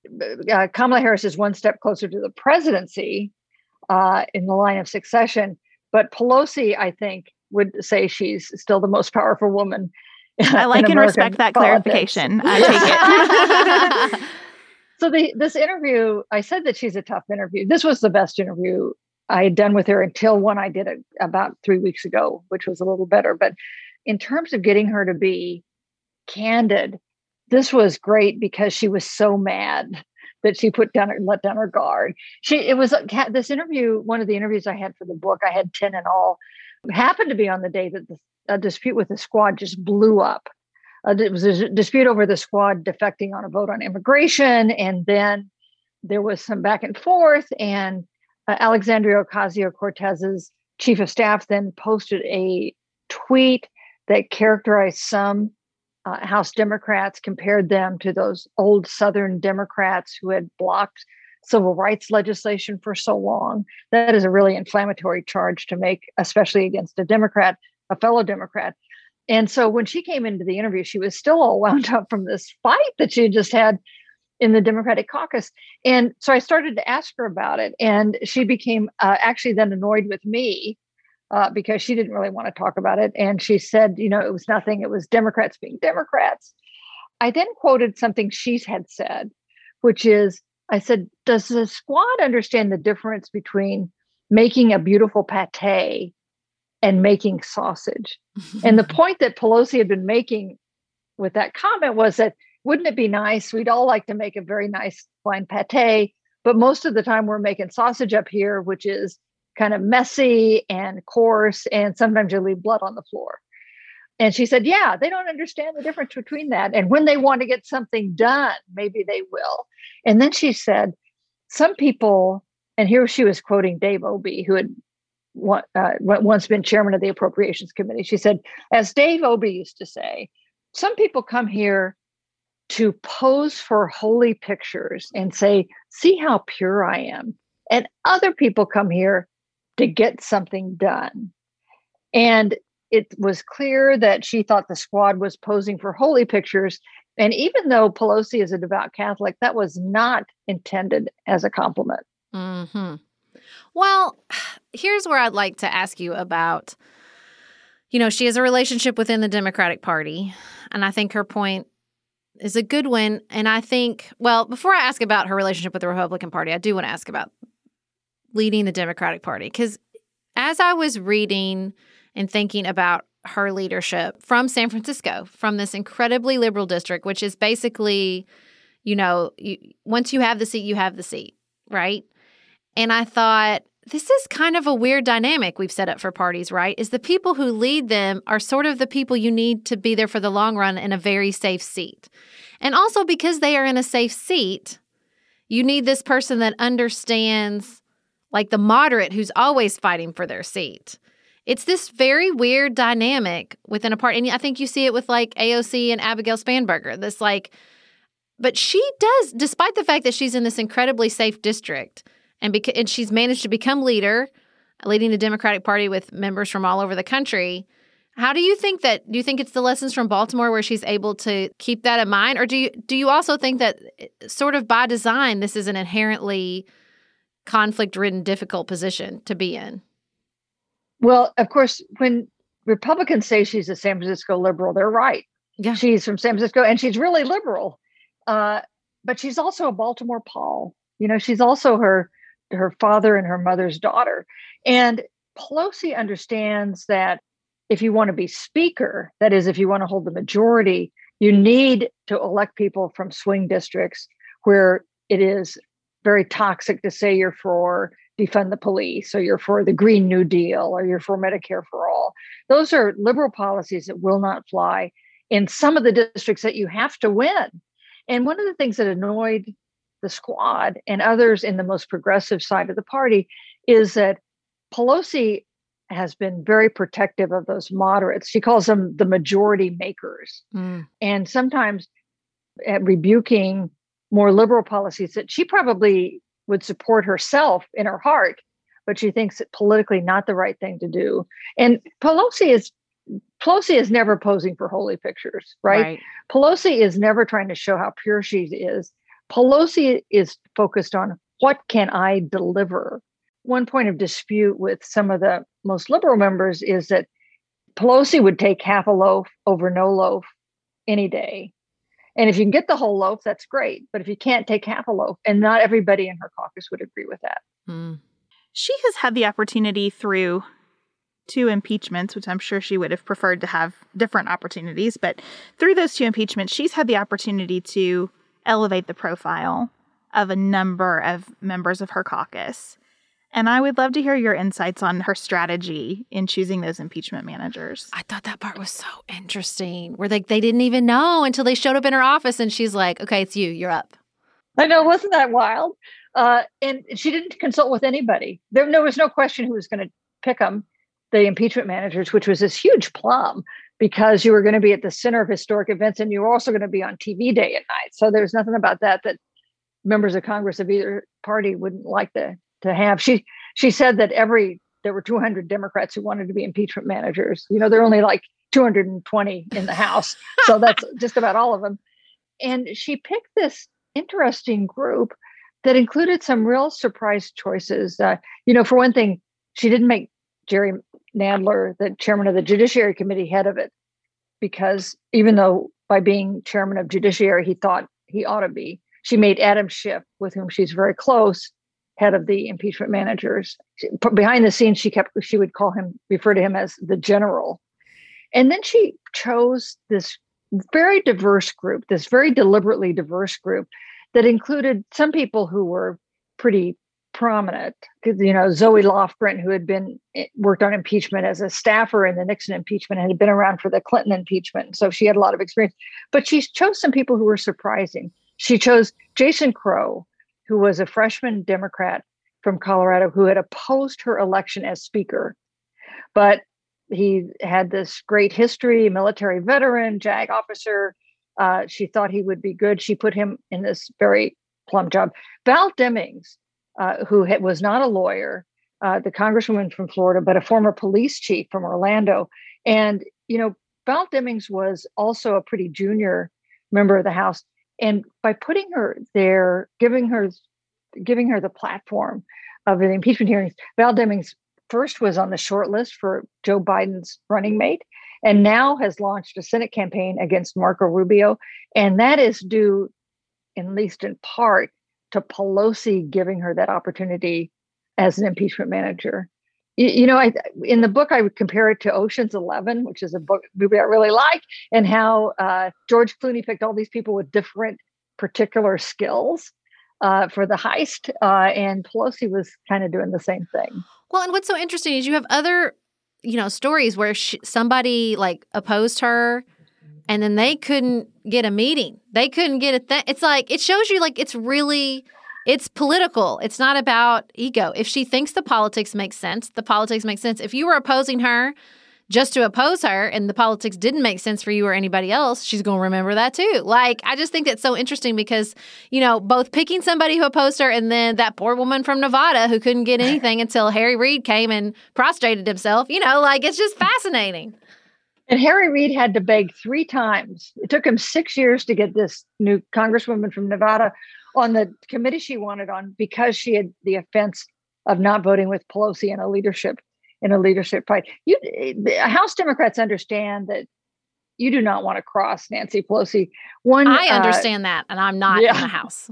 Kamala Harris is one step closer to the presidency in the line of succession. But Pelosi, I think, would say she's still the most powerful woman. I like and respect that clarification. I take it. So this interview, I said that she's a tough interview. This was the best interview I had done with her until one I did it about 3 weeks ago, which was a little better. But in terms of getting her to be candid, this was great because she was so mad that she let down her guard. This interview, one of the interviews I had for the book, I had 10 in all, happened to be on the day that a dispute with the squad just blew up. It was a dispute over the squad defecting on a vote on immigration. And then there was some back and forth, and Alexandria Ocasio-Cortez's chief of staff then posted a tweet that characterized some House Democrats, compared them to those old Southern Democrats who had blocked civil rights legislation for so long. That is a really inflammatory charge to make, especially against a Democrat, a fellow Democrat. And so when she came into the interview, she was still all wound up from this fight that she had just had in the Democratic caucus. And so I started to ask her about it. And she became actually then annoyed with me because she didn't really want to talk about it. And she said, it was nothing. It was Democrats being Democrats. I then quoted something she had said, which is, I said, does the squad understand the difference between making a beautiful pate and making sausage? And the point that Pelosi had been making with that comment was that, wouldn't it be nice? We'd all like to make a very nice fine pate, but most of the time we're making sausage up here, which is kind of messy and coarse, and sometimes you leave blood on the floor. And she said, yeah, they don't understand the difference between that. And when they want to get something done, maybe they will. And then she said, some people, and here she was quoting Dave Obey, who had once been chairman of the Appropriations Committee. She said, as Dave Obey used to say, some people come here to pose for holy pictures and say, see how pure I am. And other people come here to get something done. And it was clear that she thought the squad was posing for holy pictures. And even though Pelosi is a devout Catholic, that was not intended as a compliment. Mm-hmm. Well, here's where I'd like to ask you about, she has a relationship within the Democratic Party. And I think her point is a good one. And I think, before I ask about her relationship with the Republican Party, I do want to ask about leading the Democratic Party. Because as I was reading and thinking about her leadership from San Francisco, from this incredibly liberal district, which is basically, once you have the seat, you have the seat, right? And I thought, this is kind of a weird dynamic we've set up for parties, right? Is the people who lead them are sort of the people you need to be there for the long run in a very safe seat. And also because they are in a safe seat, you need this person that understands, like the moderate who's always fighting for their seat. It's this very weird dynamic within a party. And I think you see it with like AOC and Abigail Spanberger. But she does, despite the fact that she's in this incredibly safe district and she's managed to become leader, leading the Democratic Party with members from all over the country. How do you think do you think it's the lessons from Baltimore where she's able to keep that in mind? Or do you also think that sort of by design, this is an inherently conflict-ridden, difficult position to be in? Well, of course, when Republicans say she's a San Francisco liberal, they're right. Yeah. She's from San Francisco and she's really liberal. But she's also a Baltimore Paul. She's also her father and her mother's daughter. And Pelosi understands that if you want to be speaker, that is, if you want to hold the majority, you need to elect people from swing districts where it is very toxic to say you're for defund the police, or you're for the Green New Deal, or you're for Medicare for all. Those are liberal policies that will not fly in some of the districts that you have to win. And one of the things that annoyed the squad and others in the most progressive side of the party is that Pelosi has been very protective of those moderates. She calls them the majority makers. And sometimes rebuking more liberal policies that she probably would support herself in her heart, but she thinks it politically not the right thing to do. And Pelosi is never posing for holy pictures, right? Pelosi is never trying to show how pure she is. Pelosi is focused on what can I deliver. One point of dispute with some of the most liberal members is that Pelosi would take half a loaf over no loaf any day. And if you can get the whole loaf, that's great. But if you can't, take half a loaf. And not everybody in her caucus would agree with that. She has had the opportunity through 2 impeachments, which I'm sure she would have preferred to have different opportunities. But through those 2 impeachments, she's had the opportunity to elevate the profile of a number of members of her caucus. And I would love to hear your insights on her strategy in choosing those impeachment managers. I thought that part was so interesting, where they didn't even know until they showed up in her office and she's like, okay, it's you, you're up. I know, wasn't that wild? And she didn't consult with anybody. There was no question who was going to pick them, the impeachment managers, which was this huge plum because you were going to be at the center of historic events and you were also going to be on TV day and night. So there was nothing about that members of Congress of either party wouldn't like to have. She said that there were 200 Democrats who wanted to be impeachment managers. There are only like 220 in the House. So that's just about all of them. And she picked this interesting group that included some real surprise choices. For one thing, she didn't make Jerry Nadler, the chairman of the Judiciary Committee, head of it, because even though by being chairman of Judiciary, he thought he ought to be, she made Adam Schiff, with whom she's very close, head of the impeachment managers. Behind the scenes, she would refer to him as the general. And then she chose this very diverse group, this very deliberately diverse group that included some people who were pretty prominent. Zoe Lofgren, who had worked on impeachment as a staffer in the Nixon impeachment and had been around for the Clinton impeachment. So she had a lot of experience. But she chose some people who were surprising. She chose Jason Crow, who was a freshman Democrat from Colorado who had opposed her election as speaker. But he had this great history, military veteran, JAG officer, She thought he would be good. She put him in this very plum job. Val Demings, who was not a lawyer, the congresswoman from Florida, but a former police chief from Orlando. And, Val Demings was also a pretty junior member of the House. And by putting her there, giving her the platform of the impeachment hearings, Val Demings first was on the short list for Joe Biden's running mate, and now has launched a Senate campaign against Marco Rubio. And that is due, at least in part, to Pelosi giving her that opportunity as an impeachment manager. In the book, I would compare it to Ocean's 11, which is a movie I really like, and how George Clooney picked all these people with different particular skills for the heist, and Pelosi was kind of doing the same thing. Well, and what's so interesting is you have other, stories where somebody like opposed her, and then they couldn't get a meeting. They couldn't get a thing. It's like, it shows you like it's political. It's not about ego. If she thinks the politics make sense, the politics make sense. If you were opposing her just to oppose her and the politics didn't make sense for you or anybody else, she's going to remember that too. Like, I just think that's so interesting because, both picking somebody who opposed her and then that poor woman from Nevada who couldn't get anything until Harry Reid came and prostrated himself, it's just fascinating. And Harry Reid had to beg 3 times. It took him 6 years to get this new congresswoman from Nevada on the committee she wanted on because she had the offense of not voting with Pelosi in a leadership fight. House Democrats understand that you do not want to cross Nancy Pelosi. I understand that, and I'm not in the House.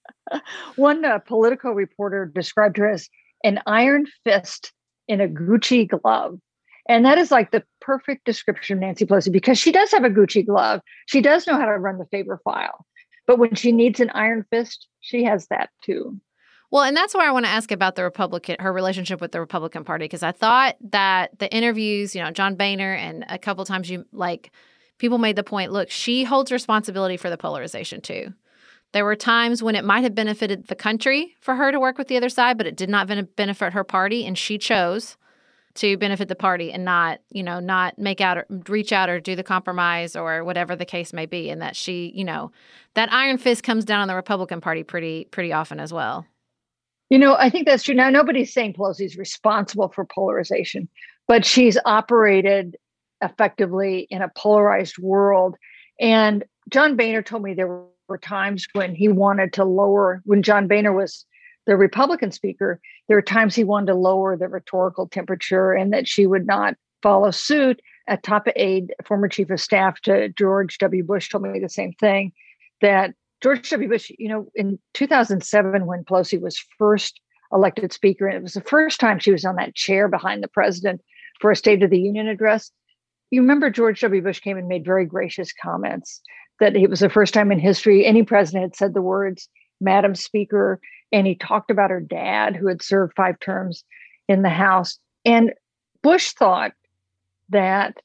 One Politico reporter described her as an iron fist in a Gucci glove. And that is like the perfect description of Nancy Pelosi, because she does have a Gucci glove. She does know how to run the favor file. But when she needs an iron fist, she has that too. Well, and that's why I want to ask about her relationship with the Republican Party, because I thought that the interviews, John Boehner, and a couple of times people made the point, look, she holds responsibility for the polarization too. There were times when it might have benefited the country for her to work with the other side, but it did not benefit her party, and she chose to benefit the party and not make out or reach out or do the compromise or whatever the case may be. And that she, that iron fist comes down on the Republican Party pretty often as well. I think that's true. Now, nobody's saying Pelosi's responsible for polarization, but she's operated effectively in a polarized world. And John Boehner told me there were times when he wanted to when John Boehner was the Republican speaker, there were times he wanted to lower the rhetorical temperature and that she would not follow suit. A top aide, former chief of staff to George W. Bush, told me the same thing, that George W. Bush, in 2007, when Pelosi was first elected speaker, and it was the first time she was on that chair behind the president for a State of the Union address, you remember George W. Bush came and made very gracious comments that it was the first time in history any president had said the words, Madam Speaker, and he talked about her dad, who had served 5 terms in the House. And Bush thought that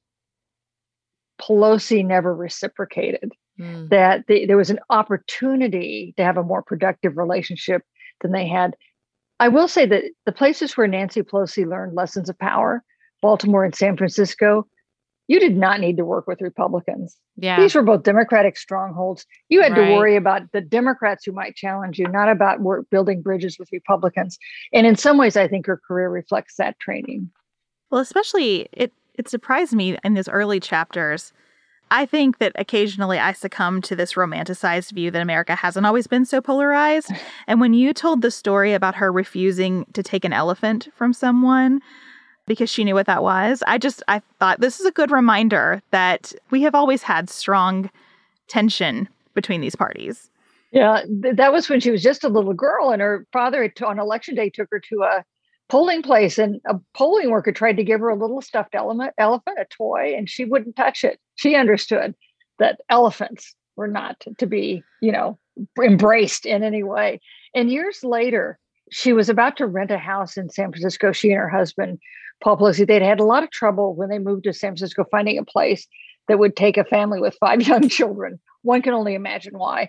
Pelosi never reciprocated, that there was an opportunity to have a more productive relationship than they had. I will say that the places where Nancy Pelosi learned lessons of power, Baltimore and San Francisco, you did not need to work with Republicans. Yeah. These were both Democratic strongholds. You had to worry about the Democrats who might challenge you, not about building bridges with Republicans. And in some ways, I think her career reflects that training. Well, especially it surprised me in those early chapters. I think that occasionally I succumb to this romanticized view that America hasn't always been so polarized. And when you told the story about her refusing to take an elephant from someone because she knew what that was, I thought this is a good reminder that we have always had strong tension between these parties. Yeah, that was when she was just a little girl, and her father on election day took her to a polling place, and a polling worker tried to give her a little stuffed elephant, a toy, and she wouldn't touch it. She understood that elephants were not to be, embraced in any way. And years later, she was about to rent a house in San Francisco. She and her husband, Paul Pelosi, they'd had a lot of trouble when they moved to San Francisco finding a place that would take a family with 5 young children. One can only imagine why.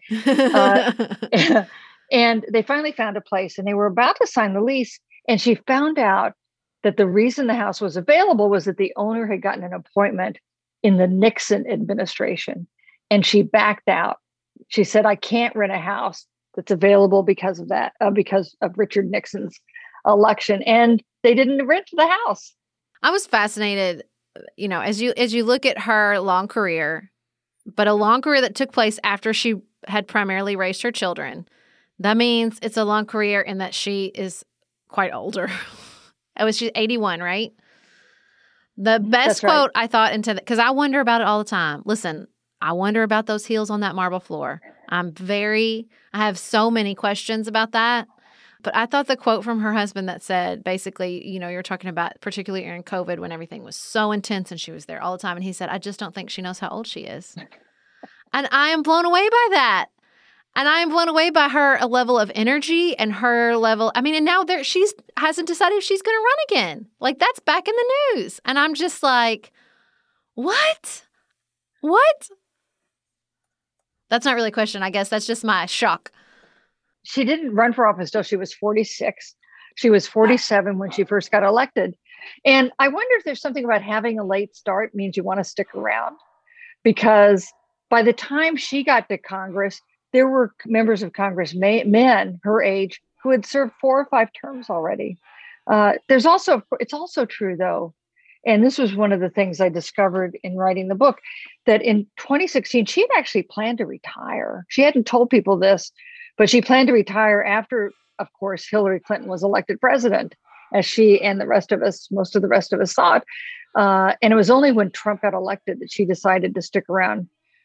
And they finally found a place, and they were about to sign the lease. And she found out that the reason the house was available was that the owner had gotten an appointment in the Nixon administration. and she backed out. She said, I can't rent a house that's available because of that, because of Richard Nixon's election. And they didn't rent the house. I was fascinated, as you look at her long career, but a long career that took place after she had primarily raised her children. That means it's a long career in that she is quite older. She's 81, right? The best quote I thought because I wonder about it all the time. Listen, I wonder about those heels on that marble floor. I have so many questions about that. But I thought the quote from her husband that said, basically, you're talking about particularly during COVID when everything was so intense and she was there all the time. And he said, I just don't think she knows how old she is. And I am blown away by that. And I am blown away by her level of energy and her level. And now she hasn't decided if she's going to run again. Like, that's back in the news. And I'm just like, what? What? That's not really a question. I guess that's just my shock. She didn't run for office till she was 46. She was 47 when she first got elected. And I wonder if there's something about having a late start means you want to stick around. Because by the time she got to Congress, there were members of Congress, men her age, who had served 4 or 5 terms already. It's also true, though, and this was one of the things I discovered in writing the book, that in 2016, she had actually planned to retire. She hadn't told people this, but she planned to retire after, of course, Hillary Clinton was elected president, as she and most of the rest of us thought. And it was only when Trump got elected that she decided to stick around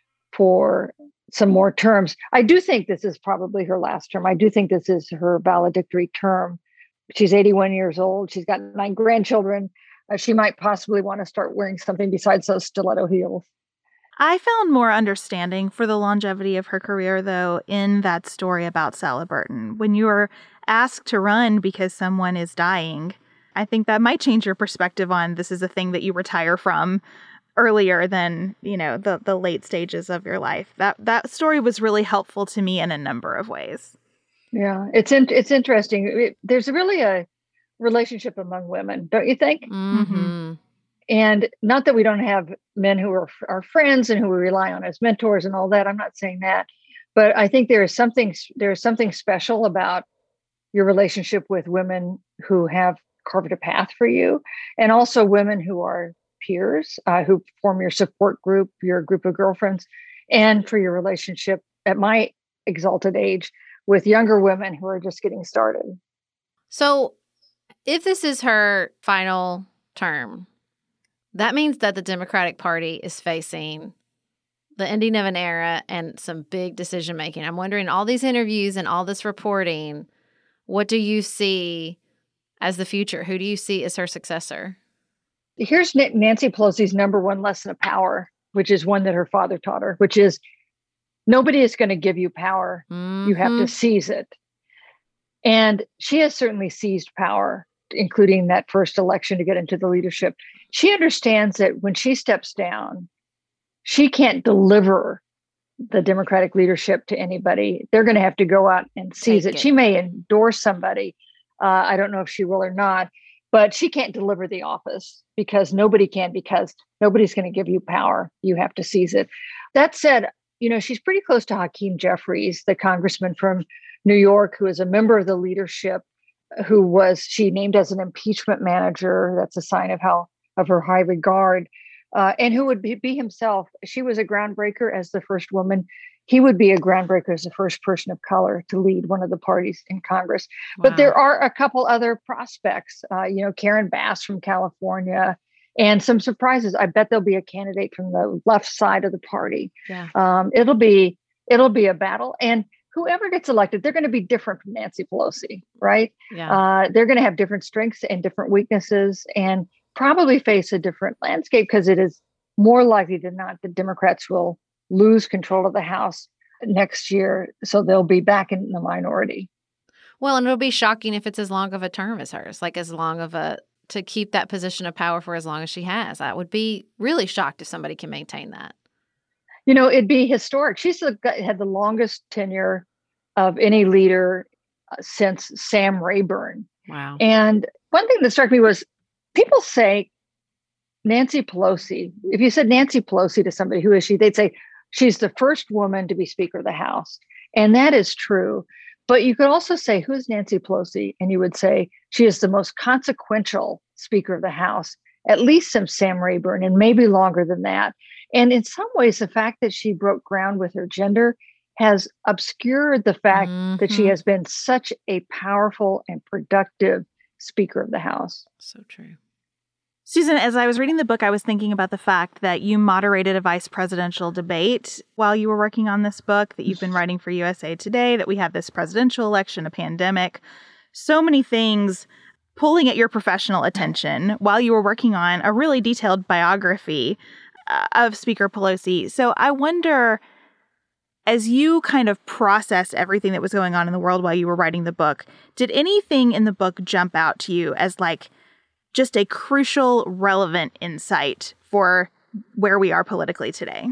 for some more terms. I do think this is probably her last term. I do think this is her valedictory term. She's 81 years old. She's got 9 grandchildren. She might possibly want to start wearing something besides those stiletto heels. I found more understanding for the longevity of her career, though, in that story about Sala Burton. When you're asked to run because someone is dying, I think that might change your perspective on this is a thing that you retire from earlier than, the late stages of your life. That story was really helpful to me in a number of ways. Yeah, it's interesting. There's really a relationship among women, don't you think? Mm-hmm. And not that we don't have men who are our friends and who we rely on as mentors and all that. I'm not saying that, but I think there is something special about your relationship with women who have carved a path for you, and also women who are peers, who form your support group, your group of girlfriends, and for your relationship at my exalted age with younger women who are just getting started. So if this is her final term, that means that the Democratic Party is facing the ending of an era and some big decision making. I'm wondering, all these interviews and all this reporting, what do you see as the future? Who do you see as her successor? Here's Nancy Pelosi's number one lesson of power, which is one that her father taught her, which is nobody is going to give you power. Mm-hmm. You have to seize it. And she has certainly seized power, including that first election to get into the leadership. She understands that when she steps down, she can't deliver the Democratic leadership to anybody. They're going to have to go out and seize it. She may endorse somebody. I don't know if she will or not, but she can't deliver the office because nobody's going to give you power. You have to seize it. That said, she's pretty close to Hakeem Jeffries, the congressman from New York, who is a member of the leadership, she named as an impeachment manager. That's a sign of her high regard, and who would be himself. She was a groundbreaker as the first woman. He would be a groundbreaker as the first person of color to lead one of the parties in Congress. Wow. But there are a couple other prospects, Karen Bass from California, and some surprises. I bet there'll be a candidate from the left side of the party. Yeah. It'll be a battle, and whoever gets elected, they're going to be different from Nancy Pelosi, right? Yeah. They're going to have different strengths and different weaknesses, and probably face a different landscape, because it is more likely than not the Democrats will lose control of the House next year. So they'll be back in the minority. Well, and it'll be shocking if it's as long of a term as hers, to keep that position of power for as long as she has. I would be really shocked if somebody can maintain that. It'd be historic. She's had the longest tenure of any leader since Sam Rayburn. Wow. And one thing that struck me was people say Nancy Pelosi. If you said Nancy Pelosi to somebody, who is she? They'd say she's the first woman to be Speaker of the House. And that is true. But you could also say, who's Nancy Pelosi? And you would say she is the most consequential Speaker of the House, at least since Sam Rayburn, and maybe longer than that. And in some ways, the fact that she broke ground with her gender has obscured the fact that she has been such a powerful and productive Speaker of the House. So true. Susan, as I was reading the book, I was thinking about the fact that you moderated a vice presidential debate while you were working on this book, that you've been writing for USA Today, that we have this presidential election, a pandemic, so many things pulling at your professional attention while you were working on a really detailed biography of Speaker Pelosi. So I wonder, as you kind of processed everything that was going on in the world while you were writing the book, did anything in the book jump out to you as like just a crucial, relevant insight for where we are politically today?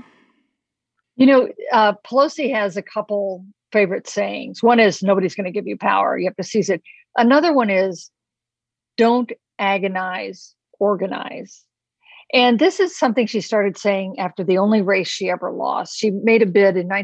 You know, Pelosi has a couple favorite sayings. One is, nobody's going to give you power. You have to seize it. Another one is, don't agonize, organize. And this is something she started saying after the only race she ever lost. She made a bid in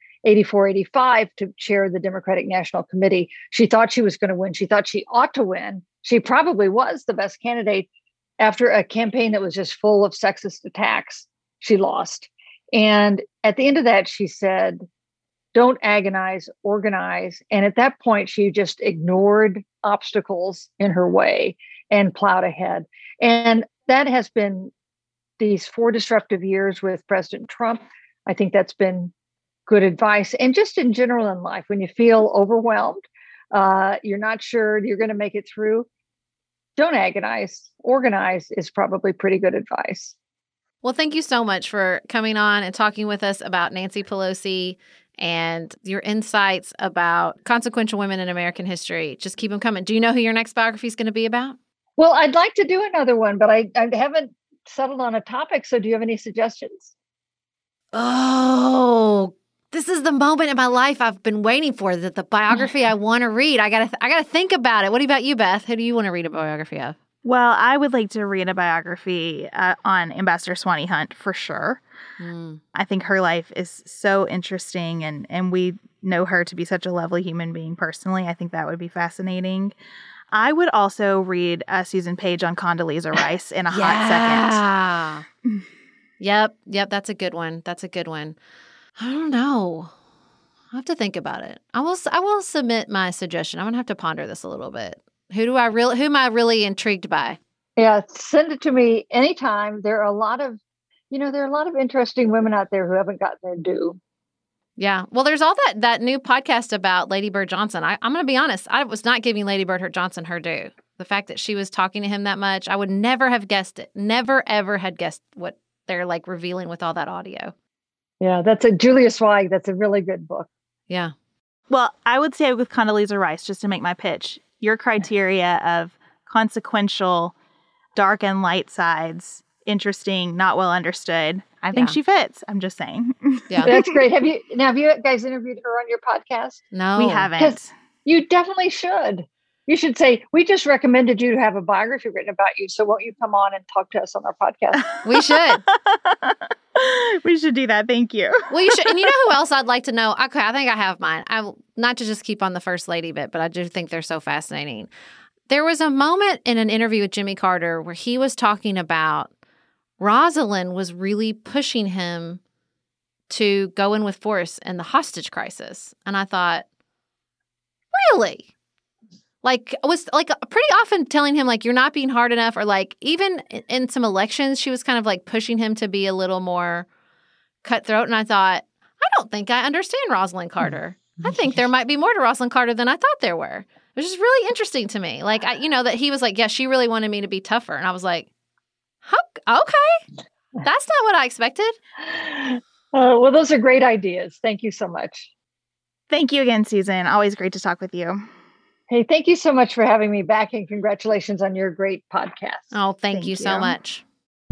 1984-85 to chair the Democratic National Committee. She thought she was going to win. She thought she ought to win. She probably was the best candidate. After a campaign that was just full of sexist attacks, she lost. And at the end of that, she said, don't agonize, organize. And at that point, she just ignored obstacles in her way and plowed ahead. And that has been these 4 disruptive years with President Trump. I think that's been good advice. And just in general in life, when you feel overwhelmed, you're not sure you're going to make it through, don't agonize. Organize is probably pretty good advice. Well, thank you so much for coming on and talking with us about Nancy Pelosi and your insights about consequential women in American history. Just keep them coming. Do you know who your next biography is going to be about? Well, I'd like to do another one, but I haven't settled on a topic. So do you have any suggestions? Oh, this is the moment in my life I've been waiting for, that the biography I want to read. I gotta think about it. What about you, Beth? Who do you want to read a biography of? Well, I would like to read a biography on Ambassador Swanee Hunt for sure. I think her life is so interesting, and we know her to be such a lovely human being personally. I think that would be fascinating. I would also read Susan Page on Condoleezza Rice in a hot second. Yep, that's a good one. I don't know. I'll have to think about it. I will submit my suggestion. I'm going to have to ponder this a little bit. Who am I really intrigued by? Yeah, send it to me anytime. There are a lot of interesting women out there who haven't gotten their due. Yeah. Well, there's all that new podcast about Lady Bird Johnson. I'm going to be honest. I was not giving Lady Bird Johnson her due. The fact that she was talking to him that much, I would never have guessed it. Never, ever had guessed what they're like revealing with all that audio. Yeah, that's Julia Zweig. That's a really good book. Yeah. Well, I would say with Condoleezza Rice, just to make my pitch, your criteria of consequential, dark and light sides, interesting, not well understood, I think she fits. I'm just saying. Yeah. That's great. Have you guys interviewed her on your podcast? No. We haven't. You definitely should. You should say, we just recommended you to have a biography written about you. So won't you come on and talk to us on our podcast? We should. We should do that. Thank you. Well, you should. And you know who else I'd like to know? Okay, I think I have mine. Not to just keep on the First Lady bit, but I do think they're so fascinating. There was a moment in an interview with Jimmy Carter where he was talking about Rosalind was really pushing him to go in with force in the hostage crisis. And I thought, really? Like, I was like pretty often telling him, like, you're not being hard enough, or like even in some elections, she was kind of like pushing him to be a little more cutthroat. And I thought, I don't think I understand Rosalind Carter. I think there might be more to Rosalind Carter than I thought there were. It was just really interesting to me. Like, that he was like, yeah, she really wanted me to be tougher. And I was like, okay, that's not what I expected. Well, those are great ideas. Thank you so much. Thank you again, Susan. Always great to talk with you. Hey, thank you so much for having me back, and congratulations on your great podcast. Oh, thank you so much.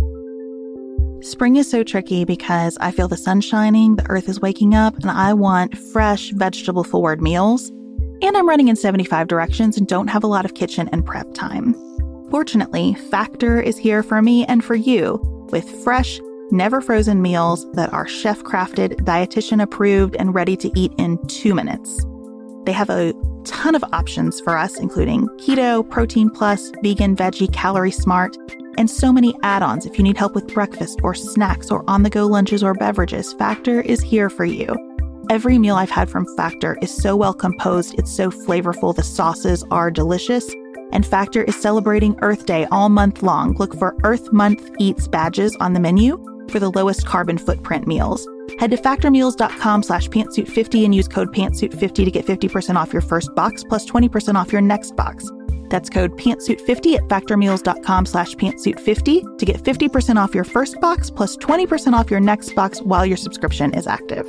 Spring is so tricky because I feel the sun shining, the earth is waking up, and I want fresh, vegetable-forward meals. And I'm running in 75 directions and don't have a lot of kitchen and prep time. Fortunately, Factor is here for me and for you with fresh, never frozen meals that are chef-crafted, dietitian approved, and ready to eat in 2 minutes. They have a ton of options for us, including keto, protein plus, vegan, veggie, calorie smart, and so many add-ons if you need help with breakfast or snacks or on-the-go lunches or beverages. Factor is here for you. Every meal I've had from Factor is so well composed, it's so flavorful, the sauces are delicious, and Factor is celebrating Earth Day all month long. Look for Earth Month Eats badges on the menu for the lowest carbon footprint meals. Head to factormeals.com/pantsuit50 and use code pantsuit50 to get 50% off your first box plus 20% off your next box. That's code pantsuit50 at factormeals.com/pantsuit50 to get 50% off your first box plus 20% off your next box while your subscription is active.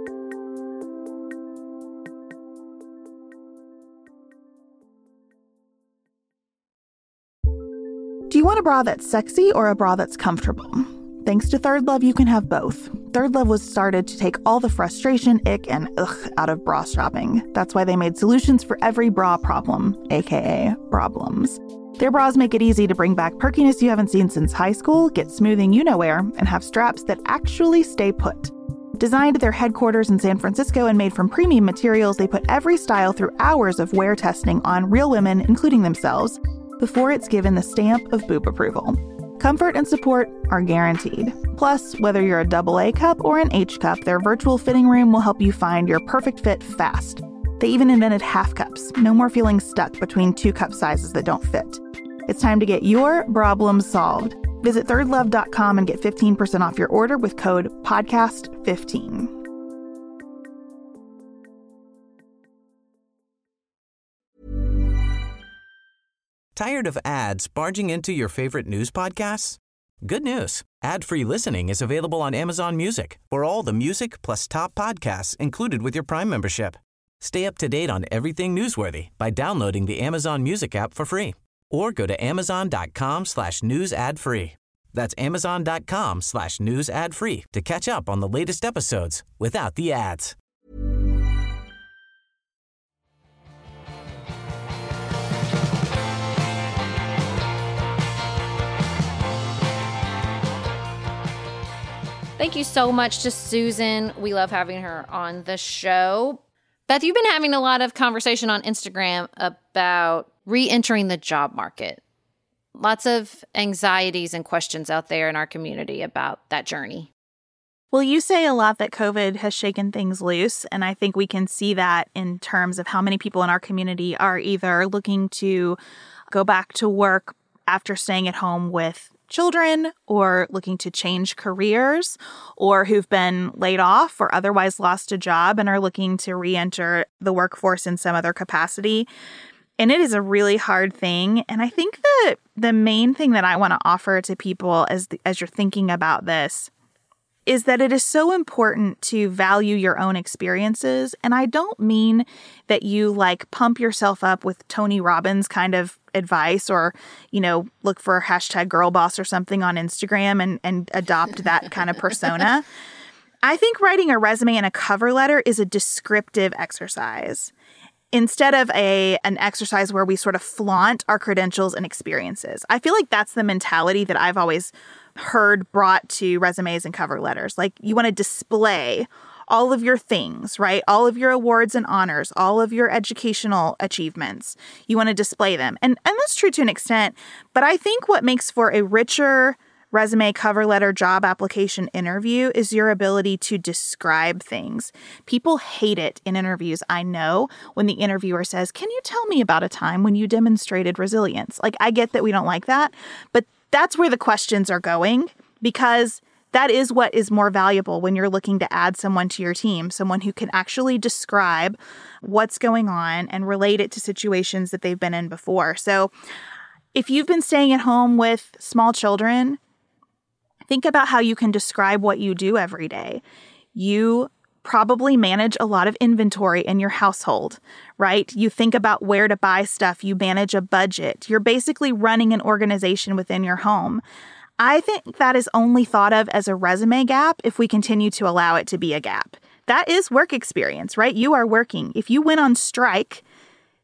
Do you want a bra that's sexy or a bra that's comfortable? Thanks to Third Love, you can have both. Third Love was started to take all the frustration, ick, and ugh out of bra shopping. That's why they made solutions for every bra problem, aka problems. Their bras make it easy to bring back perkiness you haven't seen since high school, get smoothing you-know-where, and have straps that actually stay put. Designed at their headquarters in San Francisco and made from premium materials, they put every style through hours of wear testing on real women, including themselves, before it's given the stamp of boob approval. Comfort and support are guaranteed. Plus, whether you're a AA cup or an H cup, their virtual fitting room will help you find your perfect fit fast. They even invented half cups. No more feeling stuck between 2 cup sizes that don't fit. It's time to get your problems solved. Visit thirdlove.com and get 15% off your order with code PODCAST15. Tired of ads barging into your favorite news podcasts? Good news. Ad-free listening is available on Amazon Music for all the music plus top podcasts included with your Prime membership. Stay up to date on everything newsworthy by downloading the Amazon Music app for free or go to amazon.com/news ad free. That's amazon.com/news ad free to catch up on the latest episodes without the ads. Thank you so much to Susan. We love having her on the show. Beth, you've been having a lot of conversation on Instagram about re-entering the job market. Lots of anxieties and questions out there in our community about that journey. Well, you say a lot that COVID has shaken things loose, and I think we can see that in terms of how many people in our community are either looking to go back to work after staying at home with children or looking to change careers or who've been laid off or otherwise lost a job and are looking to re-enter the workforce in some other capacity. And it is a really hard thing. And I think that the main thing that I want to offer to people as you're thinking about this is that it is so important to value your own experiences. And I don't mean that you pump yourself up with Tony Robbins kind of advice or, look for a #girlboss or something on Instagram and adopt that kind of persona. I think writing a resume and a cover letter is a descriptive exercise instead of an exercise where we sort of flaunt our credentials and experiences. I feel like that's the mentality that I've always heard brought to resumes and cover letters. You want to display all of your things, right? All of your awards and honors, all of your educational achievements. You want to display them. And that's true to an extent. But I think what makes for a richer resume, cover letter, job application interview is your ability to describe things. People hate it in interviews, I know, when the interviewer says, "Can you tell me about a time when you demonstrated resilience?" I get that we don't like that, but that's where the questions are going, because that is what is more valuable when you're looking to add someone to your team, someone who can actually describe what's going on and relate it to situations that they've been in before. So if you've been staying at home with small children, think about how you can describe what you do every day. You probably manage a lot of inventory in your household, right? You think about where to buy stuff. You manage a budget. You're basically running an organization within your home. I think that is only thought of as a resume gap if we continue to allow it to be a gap. That is work experience, right? You are working. If you went on strike,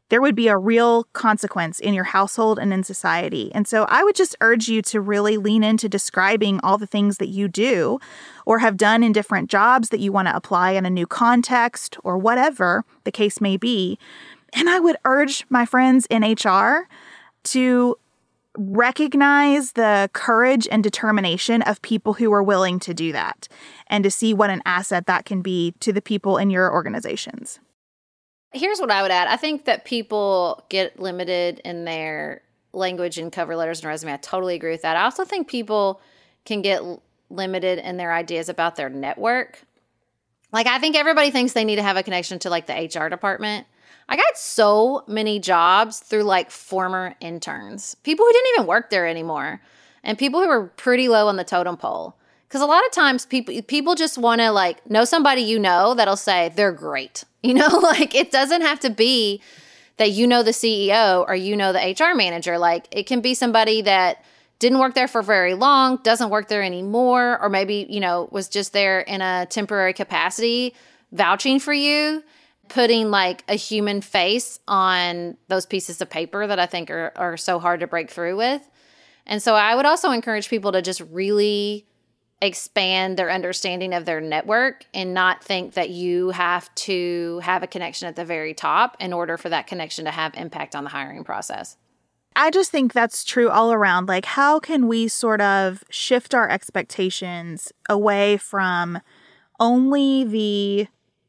there would be a real consequence in your household and in society. And so I would just urge you to really lean into describing all the things that you do or have done in different jobs that you want to apply in a new context or whatever the case may be. And I would urge my friends in HR to recognize the courage and determination of people who are willing to do that and to see what an asset that can be to the people in your organizations. Here's what I would add. I think that people get limited in their language and cover letters and resume. I totally agree with that. I also think people can get limited in their ideas about their network. Like, I think everybody thinks they need to have a connection to, like, the HR department. I got so many jobs through, like, former interns, people who didn't even work there anymore, and people who were pretty low on the totem pole. Because a lot of times people just want to, like, know somebody you know that'll say they're great. You know, like, it doesn't have to be that you know the CEO or you know the HR manager. Like, it can be somebody that didn't work there for very long, doesn't work there anymore, or maybe, you know, was just there in a temporary capacity, vouching for you, putting, like, a human face on those pieces of paper that I think are so hard to break through with. And so I would also encourage people to just really expand their understanding of their network and not think that you have to have a connection at the very top in order for that connection to have impact on the hiring process. I just think that's true all around. Like, how can we sort of shift our expectations away from only the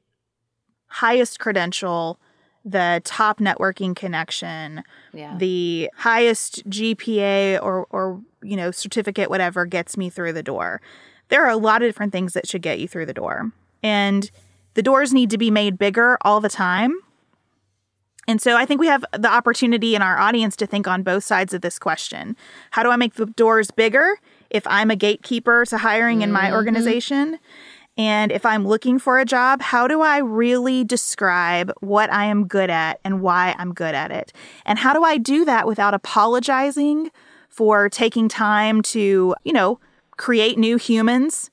highest credential, the top networking connection, the highest GPA or you know, certificate, whatever gets me through the door. There are a lot of different things that should get you through the door. And the doors need to be made bigger all the time. And so I think we have the opportunity in our audience to think on both sides of this question. How do I make the doors bigger if I'm a gatekeeper to hiring in my organization? And if I'm looking for a job, how do I really describe what I am good at and why I'm good at it? And how do I do that without apologizing for taking time to, you know, create new humans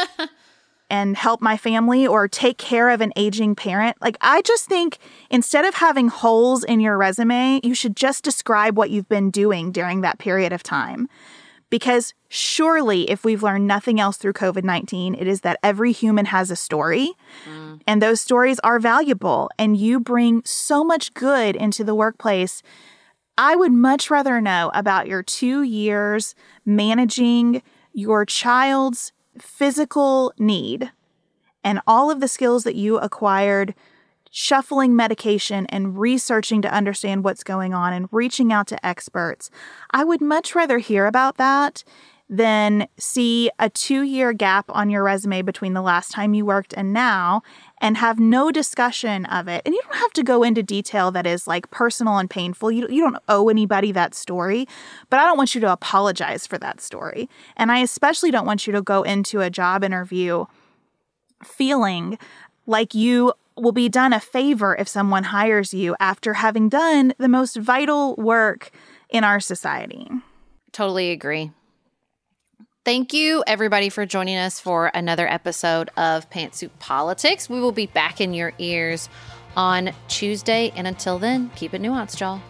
and help my family or take care of an aging parent? Like, I just think instead of having holes in your resume, you should just describe what you've been doing during that period of time. Because surely, if we've learned nothing else through COVID-19, it is that every human has a story, and those stories are valuable, and you bring so much good into the workplace. I would much rather know about your 2 years managing your child's physical need and all of the skills that you acquired shuffling medication and researching to understand what's going on and reaching out to experts. I would much rather hear about that than see a 2-year gap on your resume between the last time you worked and now and have no discussion of it. And you don't have to go into detail that is, like, personal and painful. You don't owe anybody that story, but I don't want you to apologize for that story. And I especially don't want you to go into a job interview feeling like you will be done a favor if someone hires you after having done the most vital work in our society. Totally agree. Thank you, everybody, for joining us for another episode of Pantsuit Politics. We will be back in your ears on Tuesday. And until then, keep it nuanced, y'all.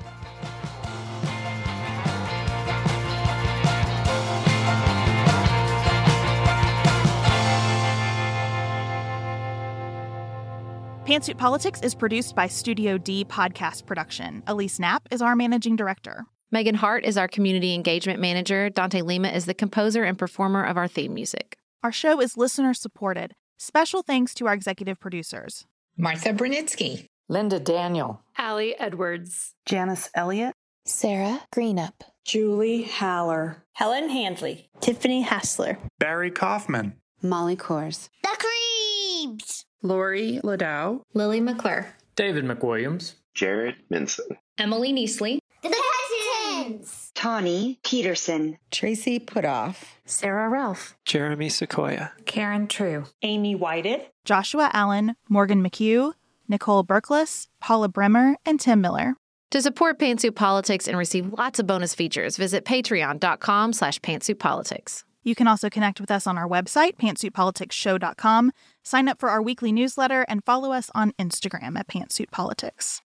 Pantsuit Politics is produced by Studio D Podcast Production. Elise Knapp is our managing director. Megan Hart is our community engagement manager. Dante Lima is the composer and performer of our theme music. Our show is listener-supported. Special thanks to our executive producers: Martha Brunitsky, Linda Daniel, Allie Edwards, Janice Elliott, Sarah Greenup, Julie Haller, Helen Handley, Tiffany Hassler, Barry Kaufman, Molly Kors, The Creeps, Lori Ladow, Lily McClure, David McWilliams, Jared Minson, Emily Neasley, The Cousins, Tawny Peterson, Tracy Putoff, Sarah Ralph, Jeremy Sequoia, Karen True, Amy Whited, Joshua Allen, Morgan McHugh, Nicole Berkless, Paula Bremer, and Tim Miller. To support Pantsuit Politics and receive lots of bonus features, visit patreon.com/pantsuitpolitics. You can also connect with us on our website, pantsuitpoliticsshow.com, sign up for our weekly newsletter, and follow us on Instagram at Pantsuit Politics.